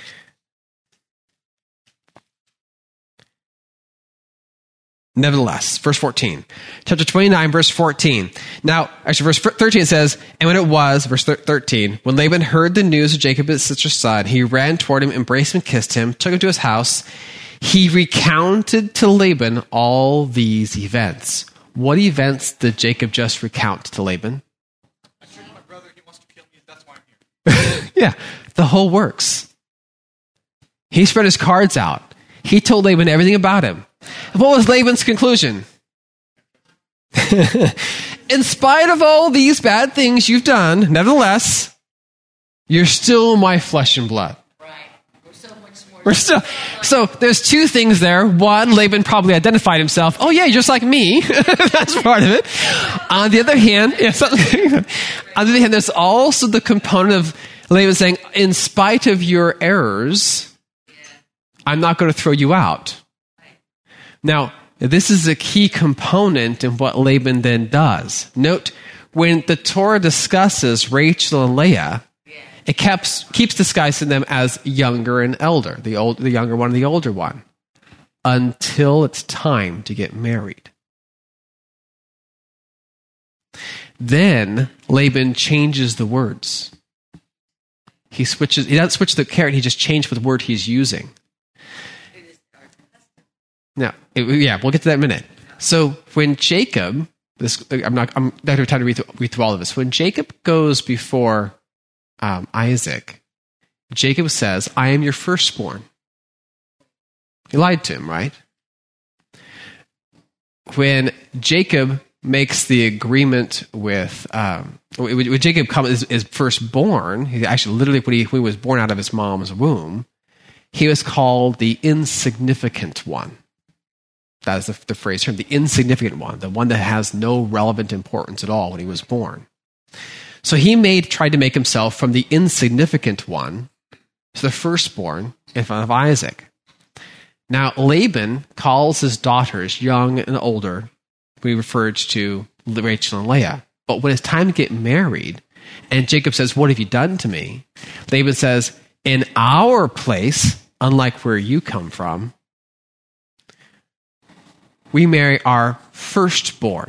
Nevertheless, verse fourteen. Chapter twenty-nine, verse fourteen. Now, actually, verse thirteen says, and when it was, verse thirteen, when Laban heard the news of Jacob, his sister's son, he ran toward him, embraced him, kissed him, took him to his house. He recounted to Laban all these events. What events did Jacob just recount to Laban? I told my brother he wants to kill me. That's why I'm here. Yeah, the whole works. He spread his cards out. He told Laban everything about him. What was Laban's conclusion? In spite of all these bad things you've done, nevertheless, you're still my flesh and blood. Right. We're so much more. We're still. So there's two things there. One, Laban probably identified himself. Oh yeah, you're just like me. That's part of it. On the other hand, yeah, on the other hand, there's also the component of Laban saying, in spite of your errors, I'm not going to throw you out. Now, this is a key component in what Laban then does. Note, when the Torah discusses Rachel and Leah, it keeps, keeps discussing them as younger and elder, the, old, the younger one and the older one, until it's time to get married. Then Laban changes the words. He switches. He doesn't switch the character. He just changed what word he's using. Now, it, yeah, we'll get to that in a minute. So when Jacob, this I'm not. I'm not going to have time to read through, read through all of this. When Jacob goes before um, Isaac, Jacob says, "I am your firstborn." He lied to him, right? When Jacob makes the agreement with, um, when Jacob come, is, is first born, he actually literally when he, when he was born out of his mom's womb, he was called the insignificant one. That is the, the phrase term, the insignificant one, the one that has no relevant importance at all when he was born. So he made tried to make himself from the insignificant one to the firstborn in front of Isaac. Now Laban calls his daughters young and older. We referred to Rachel and Leah. But when it's time to get married, and Jacob says, "What have you done to me?" Laban says, "In our place, unlike where you come from, we marry our firstborn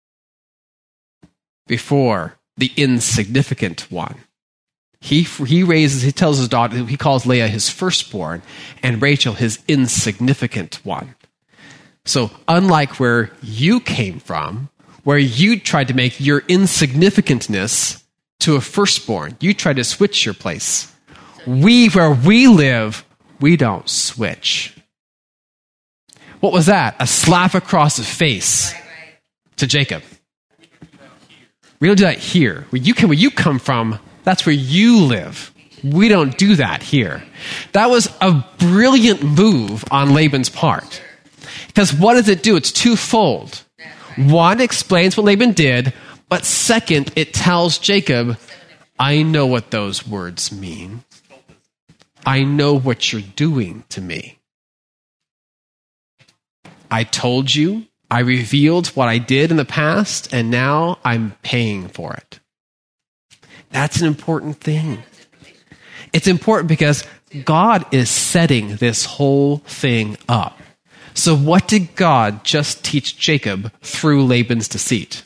before the insignificant one." He he raises, he tells his daughter, he calls Leah his firstborn, and Rachel his insignificant one. So unlike where you came from, where you tried to make your insignificantness to a firstborn, you tried to switch your place. We, where we live, we don't switch. What was that? A slap across the face to Jacob. We don't do that here. Where you, can, where you come from, that's where you live. We don't do that here. That was a brilliant move on Laban's part. Because what does it do? It's twofold. One, explains what Laban did, but second, it tells Jacob, I know what those words mean. I know what you're doing to me. I told you, I revealed what I did in the past, and now I'm paying for it. That's an important thing. It's important because God is setting this whole thing up. So what did God just teach Jacob through Laban's deceit?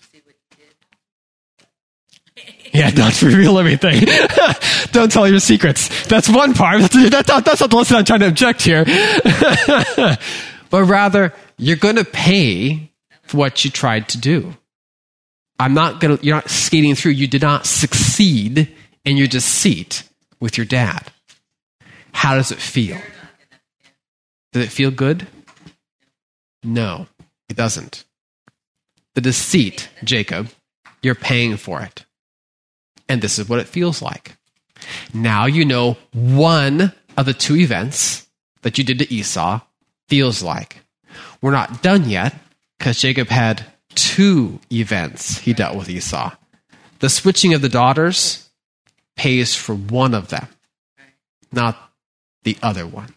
Yeah, don't reveal everything. Don't tell your secrets. That's one part. That's, that's, not, that's not the lesson I'm trying to object here. But rather, you're going to pay for what you tried to do. I'm not going to, you're not skating through. You did not succeed in your deceit with your dad. How does it feel? Does it feel good? No, it doesn't. The deceit, Jacob, you're paying for it. And this is what it feels like. Now you know one of the two events that you did to Esau feels like. We're not done yet because Jacob had two events he dealt with Esau. The switching of the daughters pays for one of them, not the other one.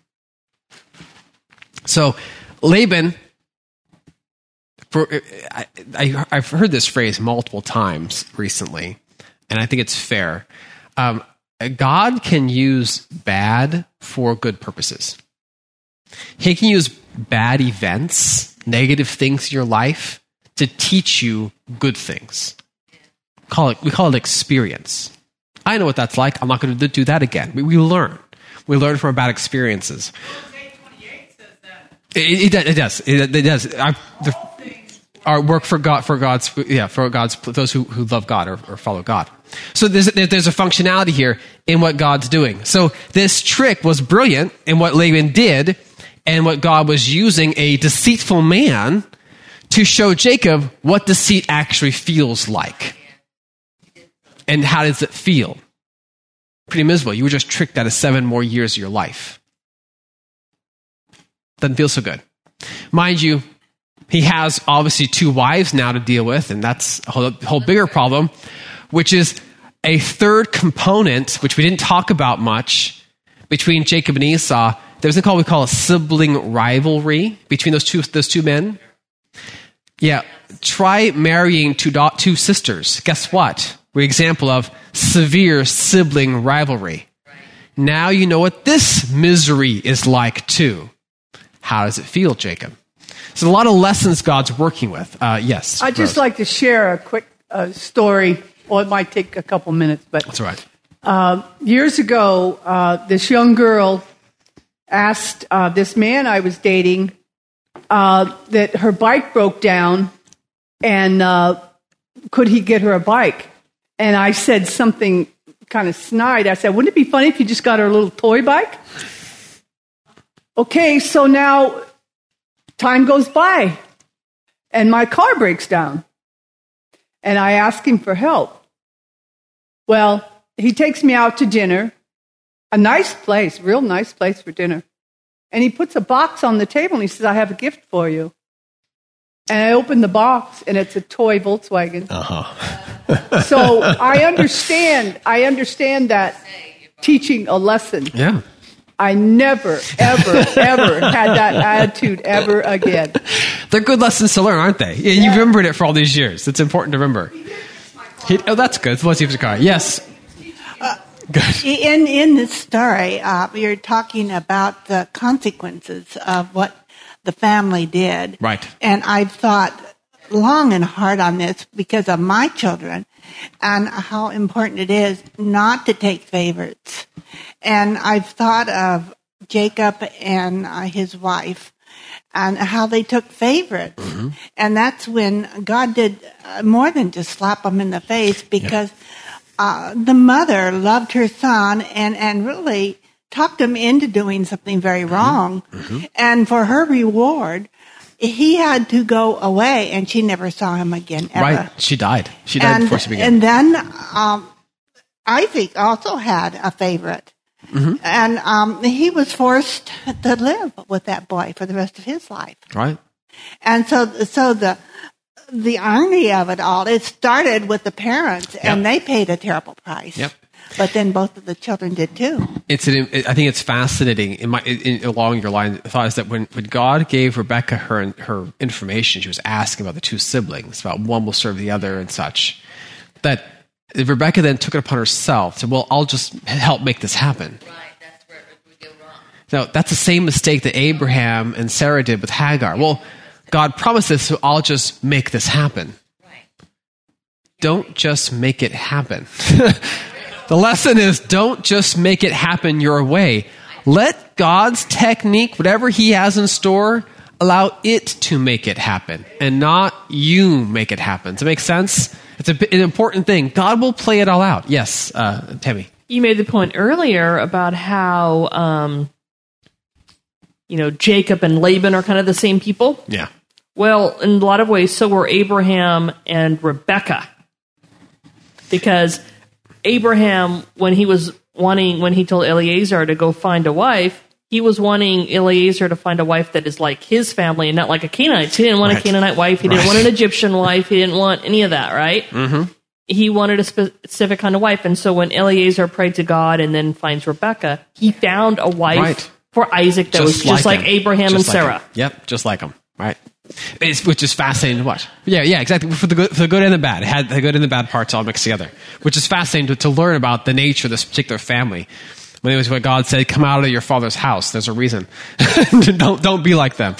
So Laban, for, I, I, I've heard this phrase multiple times recently, and I think it's fair. Um, God can use bad for good purposes. He can use bad events, negative things in your life, to teach you good things. Call it, we call it experience. I know what that's like. I'm not going to do that again. We, we learn. We learn from our bad experiences. It, it, it does. It, it does. I, the, our work for God, for God's, yeah, for God's, those who, who love God or, or follow God. So there's, there's a functionality here in what God's doing. So this trick was brilliant in what Laban did, and what God was using a deceitful man to show Jacob what deceit actually feels like. And how does it feel? Pretty miserable. You were just tricked out of seven more years of your life. Doesn't feel so good. Mind you, he has obviously two wives now to deal with, and that's a whole, whole bigger problem, which is a third component, which we didn't talk about much, between Jacob and Esau. There's something called we call a sibling rivalry between those two those two men. Yeah, try marrying two do- two sisters. Guess what? We're an example of severe sibling rivalry. Now you know what this misery is like too. How does it feel, Jacob? So a lot of lessons God's working with. Uh, yes. I'd just Rose. like to share a quick uh, story. Well, it might take a couple minutes, but That's all right. Uh, years ago, uh, this young girl asked uh, this man I was dating uh, that her bike broke down, and uh, could he get her a bike? And I said something kind of snide. I said, wouldn't it be funny if you just got her a little toy bike? Okay, so now time goes by, and my car breaks down, and I ask him for help. Well, he takes me out to dinner, a nice place, real nice place for dinner. And he puts a box on the table and he says, I have a gift for you. And I open the box and it's a toy Volkswagen. Uh-huh. So I understand, I understand that teaching a lesson. Yeah. I never, ever, ever had that attitude ever again. They're good lessons to learn, aren't they? And you've remembered it for all these years. It's important to remember. He, oh, that's good. Let's see if it's a car. Yes. Good. In in this story, uh, you're talking about the consequences of what the family did. Right. And I've thought long and hard on this because of my children and how important it is not to take favorites. And I've thought of Jacob and uh, his wife and how they took favorites. Mm-hmm. And that's when God did uh, more than just slap them in the face because yep. Uh, the mother loved her son and, and really talked him into doing something very wrong. Mm-hmm. And for her reward, he had to go away, and she never saw him again, ever. Right. She died. She died and, before she began. And then um, Isaac also had a favorite. Mm-hmm. And um, he was forced to live with that boy for the rest of his life. Right. And so, so the... The irony of it all, it started with the parents, yep. and they paid a terrible price. Yep. But then both of the children did too. It's an, I think it's fascinating. In my, in, along your line, the thought is that when, when God gave Rebecca her her information, she was asking about the two siblings, about one will serve the other and such. That Rebecca then took it upon herself. Said, "Well, I'll just help make this happen." Right. That's where we go wrong. Now that's the same mistake that Abraham and Sarah did with Hagar. Well, God promised this, so I'll just make this happen. Right. Don't just make it happen. The lesson is don't just make it happen your way. Let God's technique, whatever he has in store, allow it to make it happen and not you make it happen. Does it make sense? It's a, an important thing. God will play it all out. Yes, uh, Tammy. You made the point earlier about how, um, you know, Jacob and Laban are kind of the same people. Yeah. Well, in a lot of ways, so were Abraham and Rebecca. Because Abraham, when he was wanting, when he told Eliezer to go find a wife, he was wanting Eliezer to find a wife that is like his family and not like a Canaanite. He didn't want right. a Canaanite wife. He right. didn't want an Egyptian wife. He didn't want any of that, right? Mm-hmm. He wanted a specific kind of wife. And so when Eliezer prayed to God and then finds Rebecca, he found a wife right. for Isaac that just was just like, like Abraham just and like Sarah. Him. Yep, just like him, right? It's, which is fascinating to watch. Yeah, yeah, exactly. For the good, for the good and the bad, it had the good and the bad parts all mixed together, which is fascinating to, to learn about the nature of this particular family. When it was what God said, "Come out of your father's house." There's a reason. don't don't be like them.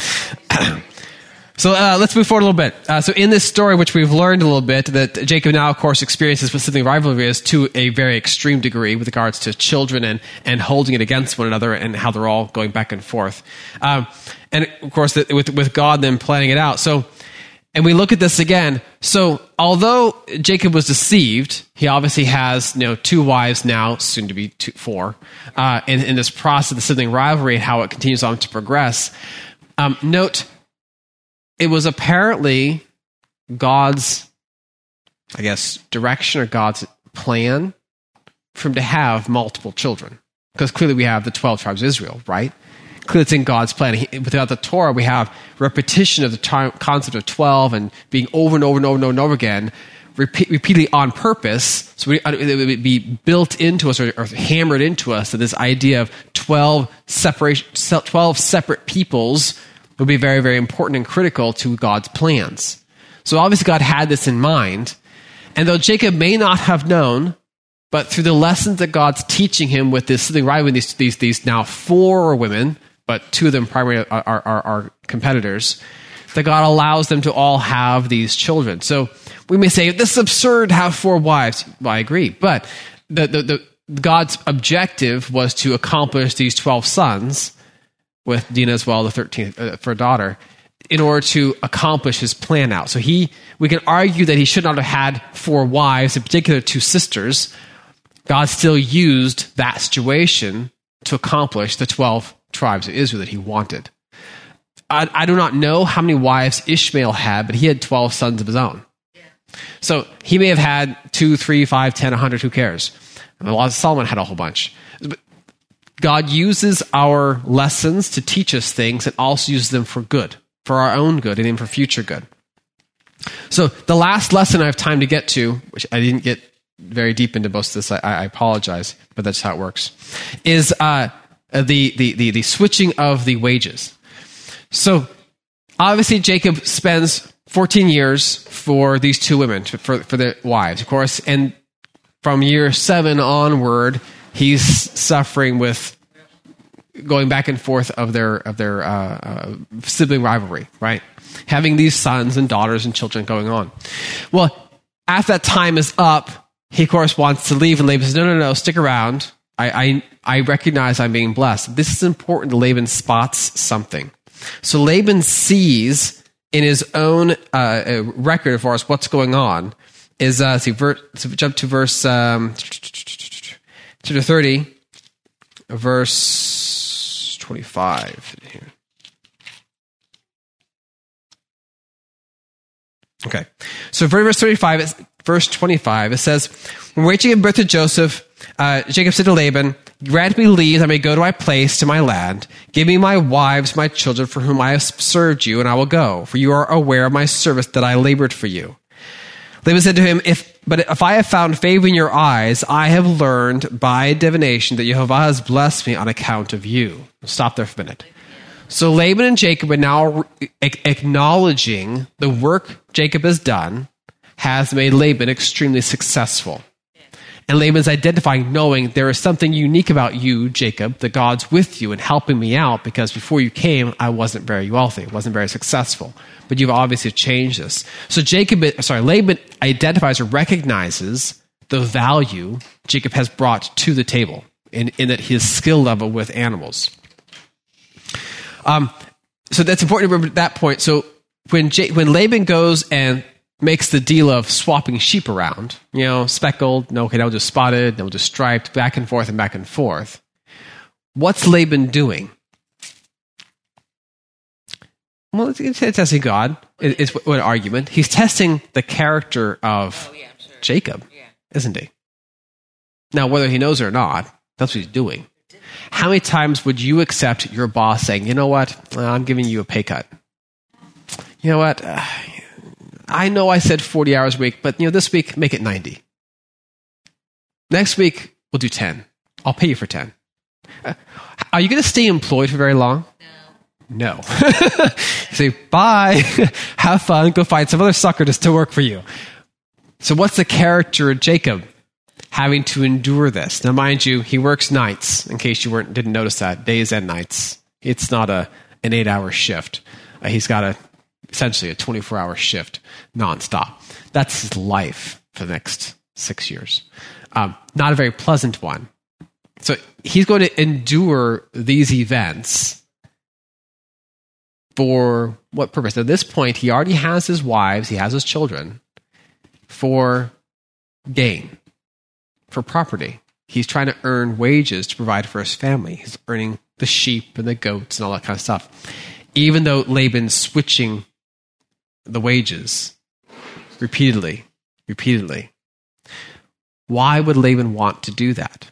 So uh, let's move forward a little bit. Uh, so in this story, which we've learned a little bit, that Jacob now, of course, experiences sibling rivalry is to a very extreme degree with regards to children and, and holding it against one another and how they're all going back and forth. Um, and, of course, with, with God then planning it out. So, and we look at this again. So although Jacob was deceived, he obviously has, you know, two wives now, soon to be two, four, uh, in, in this process of the sibling rivalry and how it continues on to progress. Um, note... It was apparently God's, I guess, direction or God's plan for him to have multiple children. Because clearly we have the twelve tribes of Israel, right? Clearly it's in God's plan. He, without the Torah, we have repetition of the time, concept of twelve and being over and over and over and over again, repeat, repeatedly on purpose. So we, it would be built into us or, or hammered into us that this idea of twelve separation, twelve separate peoples would be very, very important and critical to God's plans. So obviously God had this in mind. And though Jacob may not have known, but through the lessons that God's teaching him with this, something right with these, these, these now four women, but two of them primarily are, are, are, are competitors, that God allows them to all have these children. So we may say, this is absurd to have four wives. Well, I agree. But the, the, the God's objective was to accomplish these twelve sons, with Dinah as well, the thirteenth uh, for a daughter, in order to accomplish his plan out. So he, we can argue that he should not have had four wives, in particular two sisters. God still used that situation to accomplish the twelve tribes of Israel that he wanted. I, I do not know how many wives Ishmael had, but he had twelve sons of his own. Yeah. So he may have had two, three, five, ten, a hundred, who cares? And a lot of Solomon had a whole bunch. But God uses our lessons to teach us things and also uses them for good, for our own good and even for future good. So the last lesson I have time to get to, which I didn't get very deep into most of this, I, I apologize, but that's how it works, is uh, the, the, the, the switching of the wages. So obviously Jacob spends fourteen years for these two women, for, for their wives, of course, and from year seven onward, he's suffering with going back and forth of their of their uh, uh, sibling rivalry, right? Having these sons and daughters and children going on. Well, after that time is up, he of course wants to leave, and Laban says, "No, no, no, stick around. I I, I recognize I'm being blessed." This is important. Laban spots something. So Laban sees in his own uh, record as far as what's going on is uh, see, ver- so jump to verse um, chapter thirty, verse twenty-five here. Okay, so verse thirty-five, verse twenty-five, it says, "When Rachel gave birth to Joseph, uh, Jacob said to Laban, 'Grant me leave that I may go to my place, to my land. Give me my wives, my children, for whom I have served you, and I will go. For you are aware of my service that I labored for you.' Laban said to him, if, but if I have found favor in your eyes, I have learned by divination that Jehovah has blessed me on account of you." Stop there for a minute. So Laban and Jacob are now acknowledging the work Jacob has done has made Laban extremely successful. And Laban's identifying, knowing there is something unique about you, Jacob, that God's with you and helping me out, because before you came, I wasn't very wealthy, wasn't very successful. But you've obviously changed this. So Jacob, sorry, Laban identifies or recognizes the value Jacob has brought to the table in, in that his skill level with animals. Um, so that's important to remember at that point. So when J- when Laban goes and makes the deal of swapping sheep around, you know, speckled, no, okay, now just spotted, now just striped, back and forth and back and forth. What's Laban doing? Well, it's, it's testing God. It, it's what, what argument. He's testing the character of oh, yeah, sure. Jacob, yeah. Isn't he? Now, whether he knows it or not, that's what he's doing. How many times would you accept your boss saying, "You know what, I'm giving you a pay cut. You know what, uh, I know I said forty hours a week, but you know, this week, make it ninety. Next week, we'll do ten. I'll pay you for ten. Uh, are you going to stay employed for very long? No. No. Say, bye. Have fun. Go find some other sucker to still work for you. So what's the character of Jacob having to endure this? Now, mind you, he works nights, in case you weren't didn't notice that, days and nights. It's not a an eight-hour shift. Uh, he's got a essentially a twenty-four hour shift nonstop. That's his life for the next six years. Um, not a very pleasant one. So he's going to endure these events for what purpose? At this point, he already has his wives, he has his children for gain, for property. He's trying to earn wages to provide for his family. He's earning the sheep and the goats and all that kind of stuff. Even though Laban's switching the wages repeatedly, repeatedly. Why would Laban want to do that?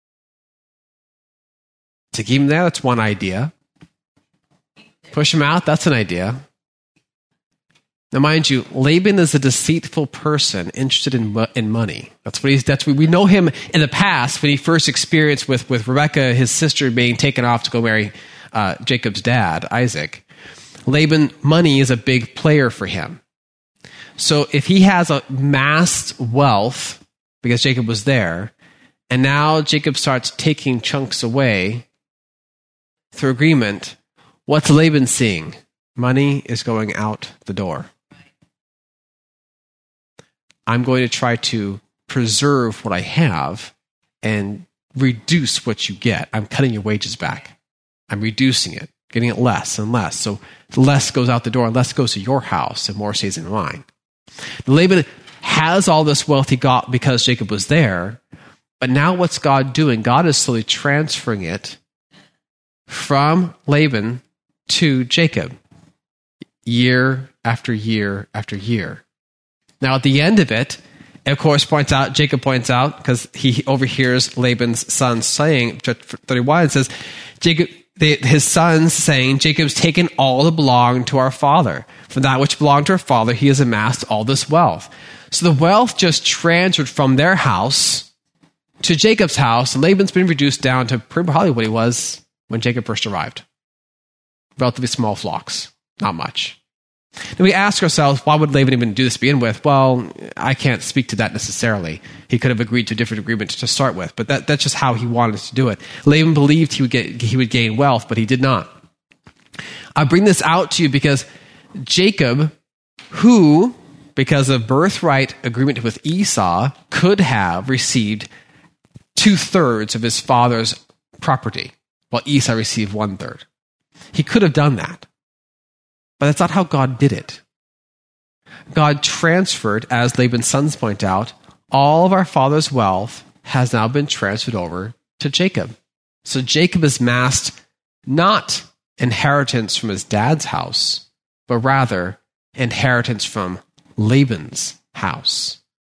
To keep him there, that's one idea. Push him out, that's an idea. Now, mind you, Laban is a deceitful person interested in in money. That's what he's. That's what we know him in the past when he first experienced with with Rebekah, his sister, being taken off to go marry uh, Jacob's dad, Isaac. Laban, money is a big player for him. So if he has amassed wealth because Jacob was there, and now Jacob starts taking chunks away through agreement, what's Laban seeing? Money is going out the door. I'm going to try to preserve what I have and reduce what you get. I'm cutting your wages back. I'm reducing it, getting it less and less. So less goes out the door, less goes to your house, and more stays in mine. Laban has all this wealth he got because Jacob was there, but now what's God doing? God is slowly transferring it from Laban to Jacob, year after year after year. Now at the end of it, of course, points out, Jacob points out, because he overhears Laban's son saying, thirty-one, it says, Jacob, they, his sons saying, Jacob's taken all that belonged to our father. From that which belonged to our father, he has amassed all this wealth. So the wealth just transferred from their house to Jacob's house, and Laban's been reduced down to probably what he was when Jacob first arrived. Relatively small flocks, not much. Then we ask ourselves, why would Laban even do this to begin with? Well, I can't speak to that necessarily. He could have agreed to a different agreement to start with, but that, that's just how he wanted to do it. Laban believed he would get he would gain wealth, but he did not. I bring this out to you because Jacob, who, because of birthright agreement with Esau, could have received two-thirds of his father's property, while Esau received one-third. He could have done that. But that's not how God did it. God transferred, as Laban's sons point out, all of our father's wealth has now been transferred over to Jacob. So Jacob has amassed not inheritance from his dad's house, but rather inheritance from Laban's house.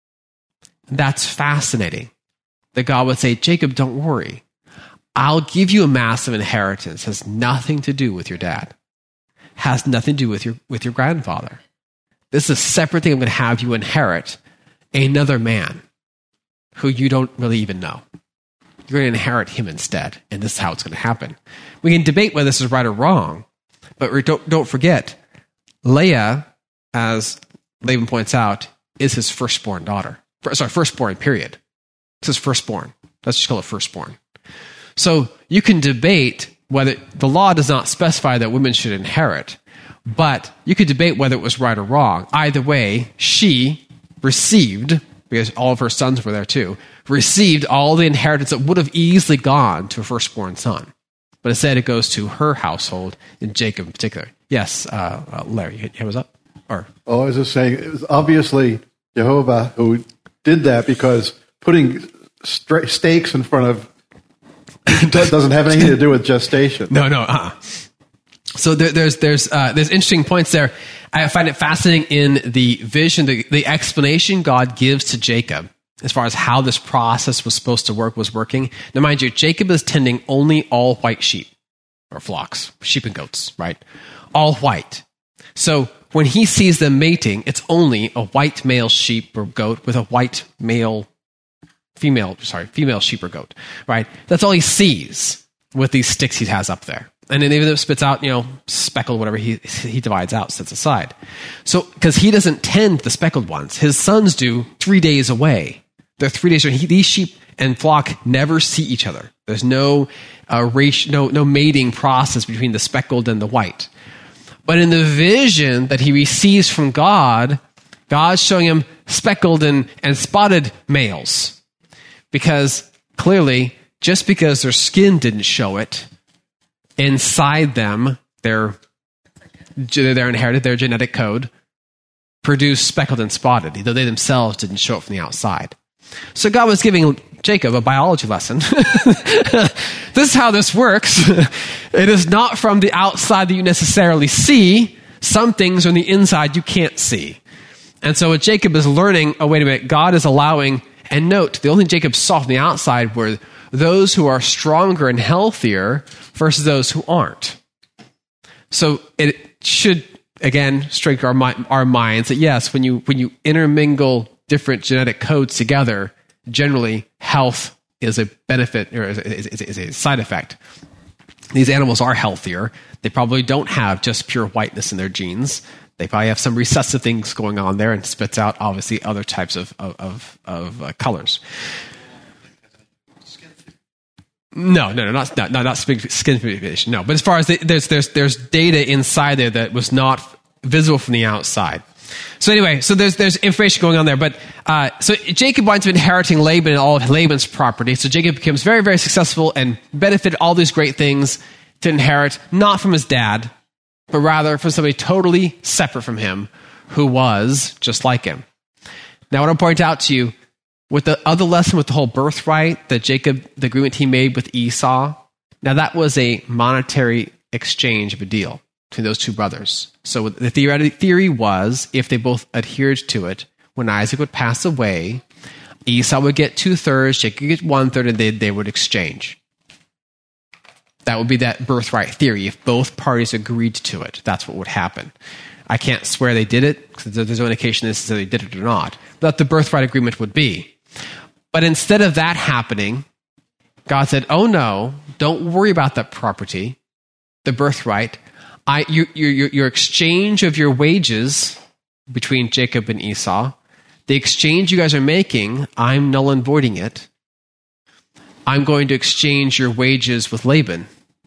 That's fascinating. That God would say, Jacob, don't worry. I'll give you a massive inheritance. It has nothing to do with your dad. Has nothing to do with your with your grandfather. This is a separate thing I'm going to have you inherit another man who you don't really even know. You're going to inherit him instead, and this is how it's going to happen. We can debate whether this is right or wrong, but don't, don't forget, Leah, as Laban points out, is his firstborn daughter. Sorry, firstborn, period. It's his firstborn. Let's just call it firstborn. So you can debate whether the law does not specify that women should inherit, but you could debate whether it was right or wrong. Either way, she received, because all of her sons were there too, received all the inheritance that would have easily gone to a firstborn son. But instead it goes to her household, and Jacob in particular. Yes, uh, uh, Larry, your hand was up? Or Oh, I was just saying, it was obviously Jehovah who did that, because putting stra- stakes in front of doesn't have anything to do with gestation. No, no. Uh-uh. So there, there's there's uh, there's interesting points there. I find it fascinating in the vision, the, the explanation God gives to Jacob as far as how this process was supposed to work was working. Now, mind you, Jacob is tending only all white sheep or flocks, sheep and goats, right? All white. So when he sees them mating, it's only a white male sheep or goat with a white male female, sorry, female sheep or goat, right? That's all he sees with these sticks he has up there. And then even if it spits out, you know, speckled, whatever he he divides out, sets aside. So, because he doesn't tend the speckled ones. His sons do three days away. They're three days away. He, these sheep and flock never see each other. There's no, uh, ratio, no, no mating process between the speckled and the white. But in the vision that he receives from God, God's showing him speckled and, and spotted males. Because clearly, just because their skin didn't show it, inside them, their, their inherited, their genetic code, produced speckled and spotted, though they themselves didn't show it from the outside. So God was giving Jacob a biology lesson. This is how this works. It is not from the outside that you necessarily see. Some things on the inside you can't see. And so what Jacob is learning, oh, wait a minute, God is allowing. And note, the only thing Jacob saw from the outside were those who are stronger and healthier versus those who aren't. So it should, again, strengthen our, mi- our minds that yes, when you when you intermingle different genetic codes together, generally health is a benefit or is, is, is, is a side effect. These animals are healthier. They probably don't have just pure whiteness in their genes. They probably have some recessive things going on there and spits out, obviously, other types of, of, of, of uh, colors. No, no, no, not not not, not skin pigmentation. No, but as far as the, there's there's there's data inside there that was not visible from the outside. So anyway, so there's there's information going on there. But uh, so Jacob winds up inheriting Laban and all of Laban's property. So Jacob becomes very very successful and benefited all these great things to inherit, not from his dad, but rather from somebody totally separate from him, who was just like him. Now, I want to point out to you, with the other lesson with the whole birthright, that Jacob, the agreement he made with Esau, now that was a monetary exchange of a deal between those two brothers. So the theoretic theory was, if they both adhered to it, when Isaac would pass away, Esau would get two-thirds, Jacob would get one-third, and they, they would exchange. That would be that birthright theory. If both parties agreed to it, that's what would happen. I can't swear they did it, because there's no indication as to they did it or not. But the birthright agreement would be. But instead of that happening, God said, oh no, don't worry about that property, the birthright. I, your, your, your exchange of your wages between Jacob and Esau, the exchange you guys are making, I'm null and voiding it. I'm going to exchange your wages with Laban.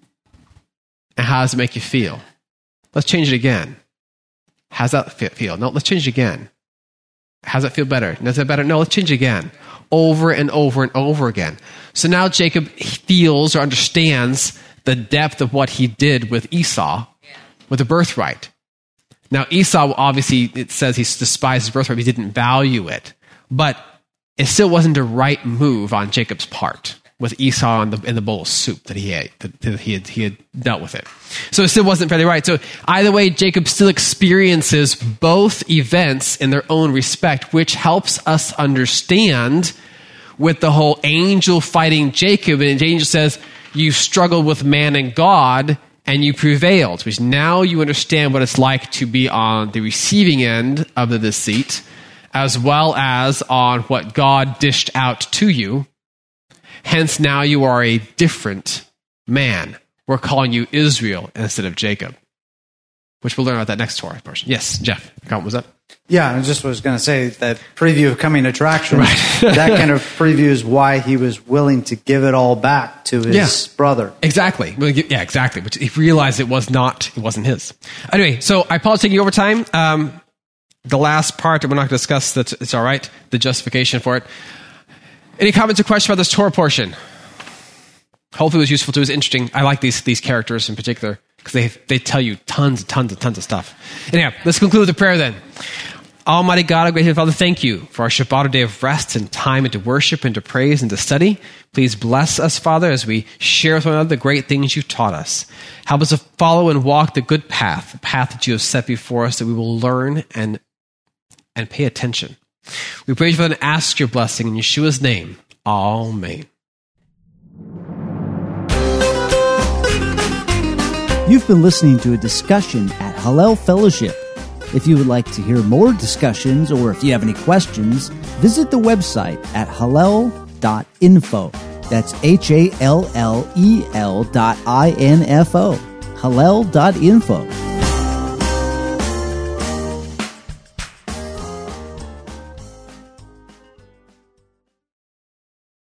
And how does it make you feel? Let's change it again. How's that feel? No, let's change it again. How's that feel better? Does that better? No, let's change it again. Over and over and over again. So now Jacob feels or understands the depth of what he did with Esau, with the birthright. Now Esau, obviously, it says he despised his birthright, he didn't value it. But it still wasn't a right move on Jacob's part, with Esau in the, in the bowl of soup that he ate, that, that he had, he had dealt with it. So it still wasn't fairly right. So either way, Jacob still experiences both events in their own respect, which helps us understand with the whole angel fighting Jacob. And the angel says, you struggled with man and God, and you prevailed. Which now you understand what it's like to be on the receiving end of the deceit, as well as on what God dished out to you. Hence, now you are a different man. We're calling you Israel instead of Jacob, which we'll learn about that next Torah portion. Yes, Jeff, comment was up? Yeah, I just was going to say that preview of coming attractions, right. That kind of previews why he was willing to give it all back to his yeah, brother. Exactly. Yeah, exactly. But he realized it was not, it wasn't his. Anyway, so I apologize taking you over time. Um, the last part that we're not going to discuss, that's, it's all right, the justification for it. Any comments or questions about this Torah portion? Hopefully it was useful to you. It was interesting. I like these these characters in particular because they they tell you tons and tons and tons of stuff. Anyhow, let's conclude with the prayer then. Almighty God, our great Father, thank you for our Shabbat, a day of rest and time and to worship and to praise and to study. Please bless us, Father, as we share with one another the great things you've taught us. Help us to follow and walk the good path, the path that you have set before us, that we will learn and and pay attention. We praise you, Father, and ask your blessing in Yeshua's name. Amen. You've been listening to a discussion at Hallel Fellowship. If you would like to hear more discussions or if you have any questions, visit the website at hallel dot info. That's H A L L E L dot I N F O. hallel dot info.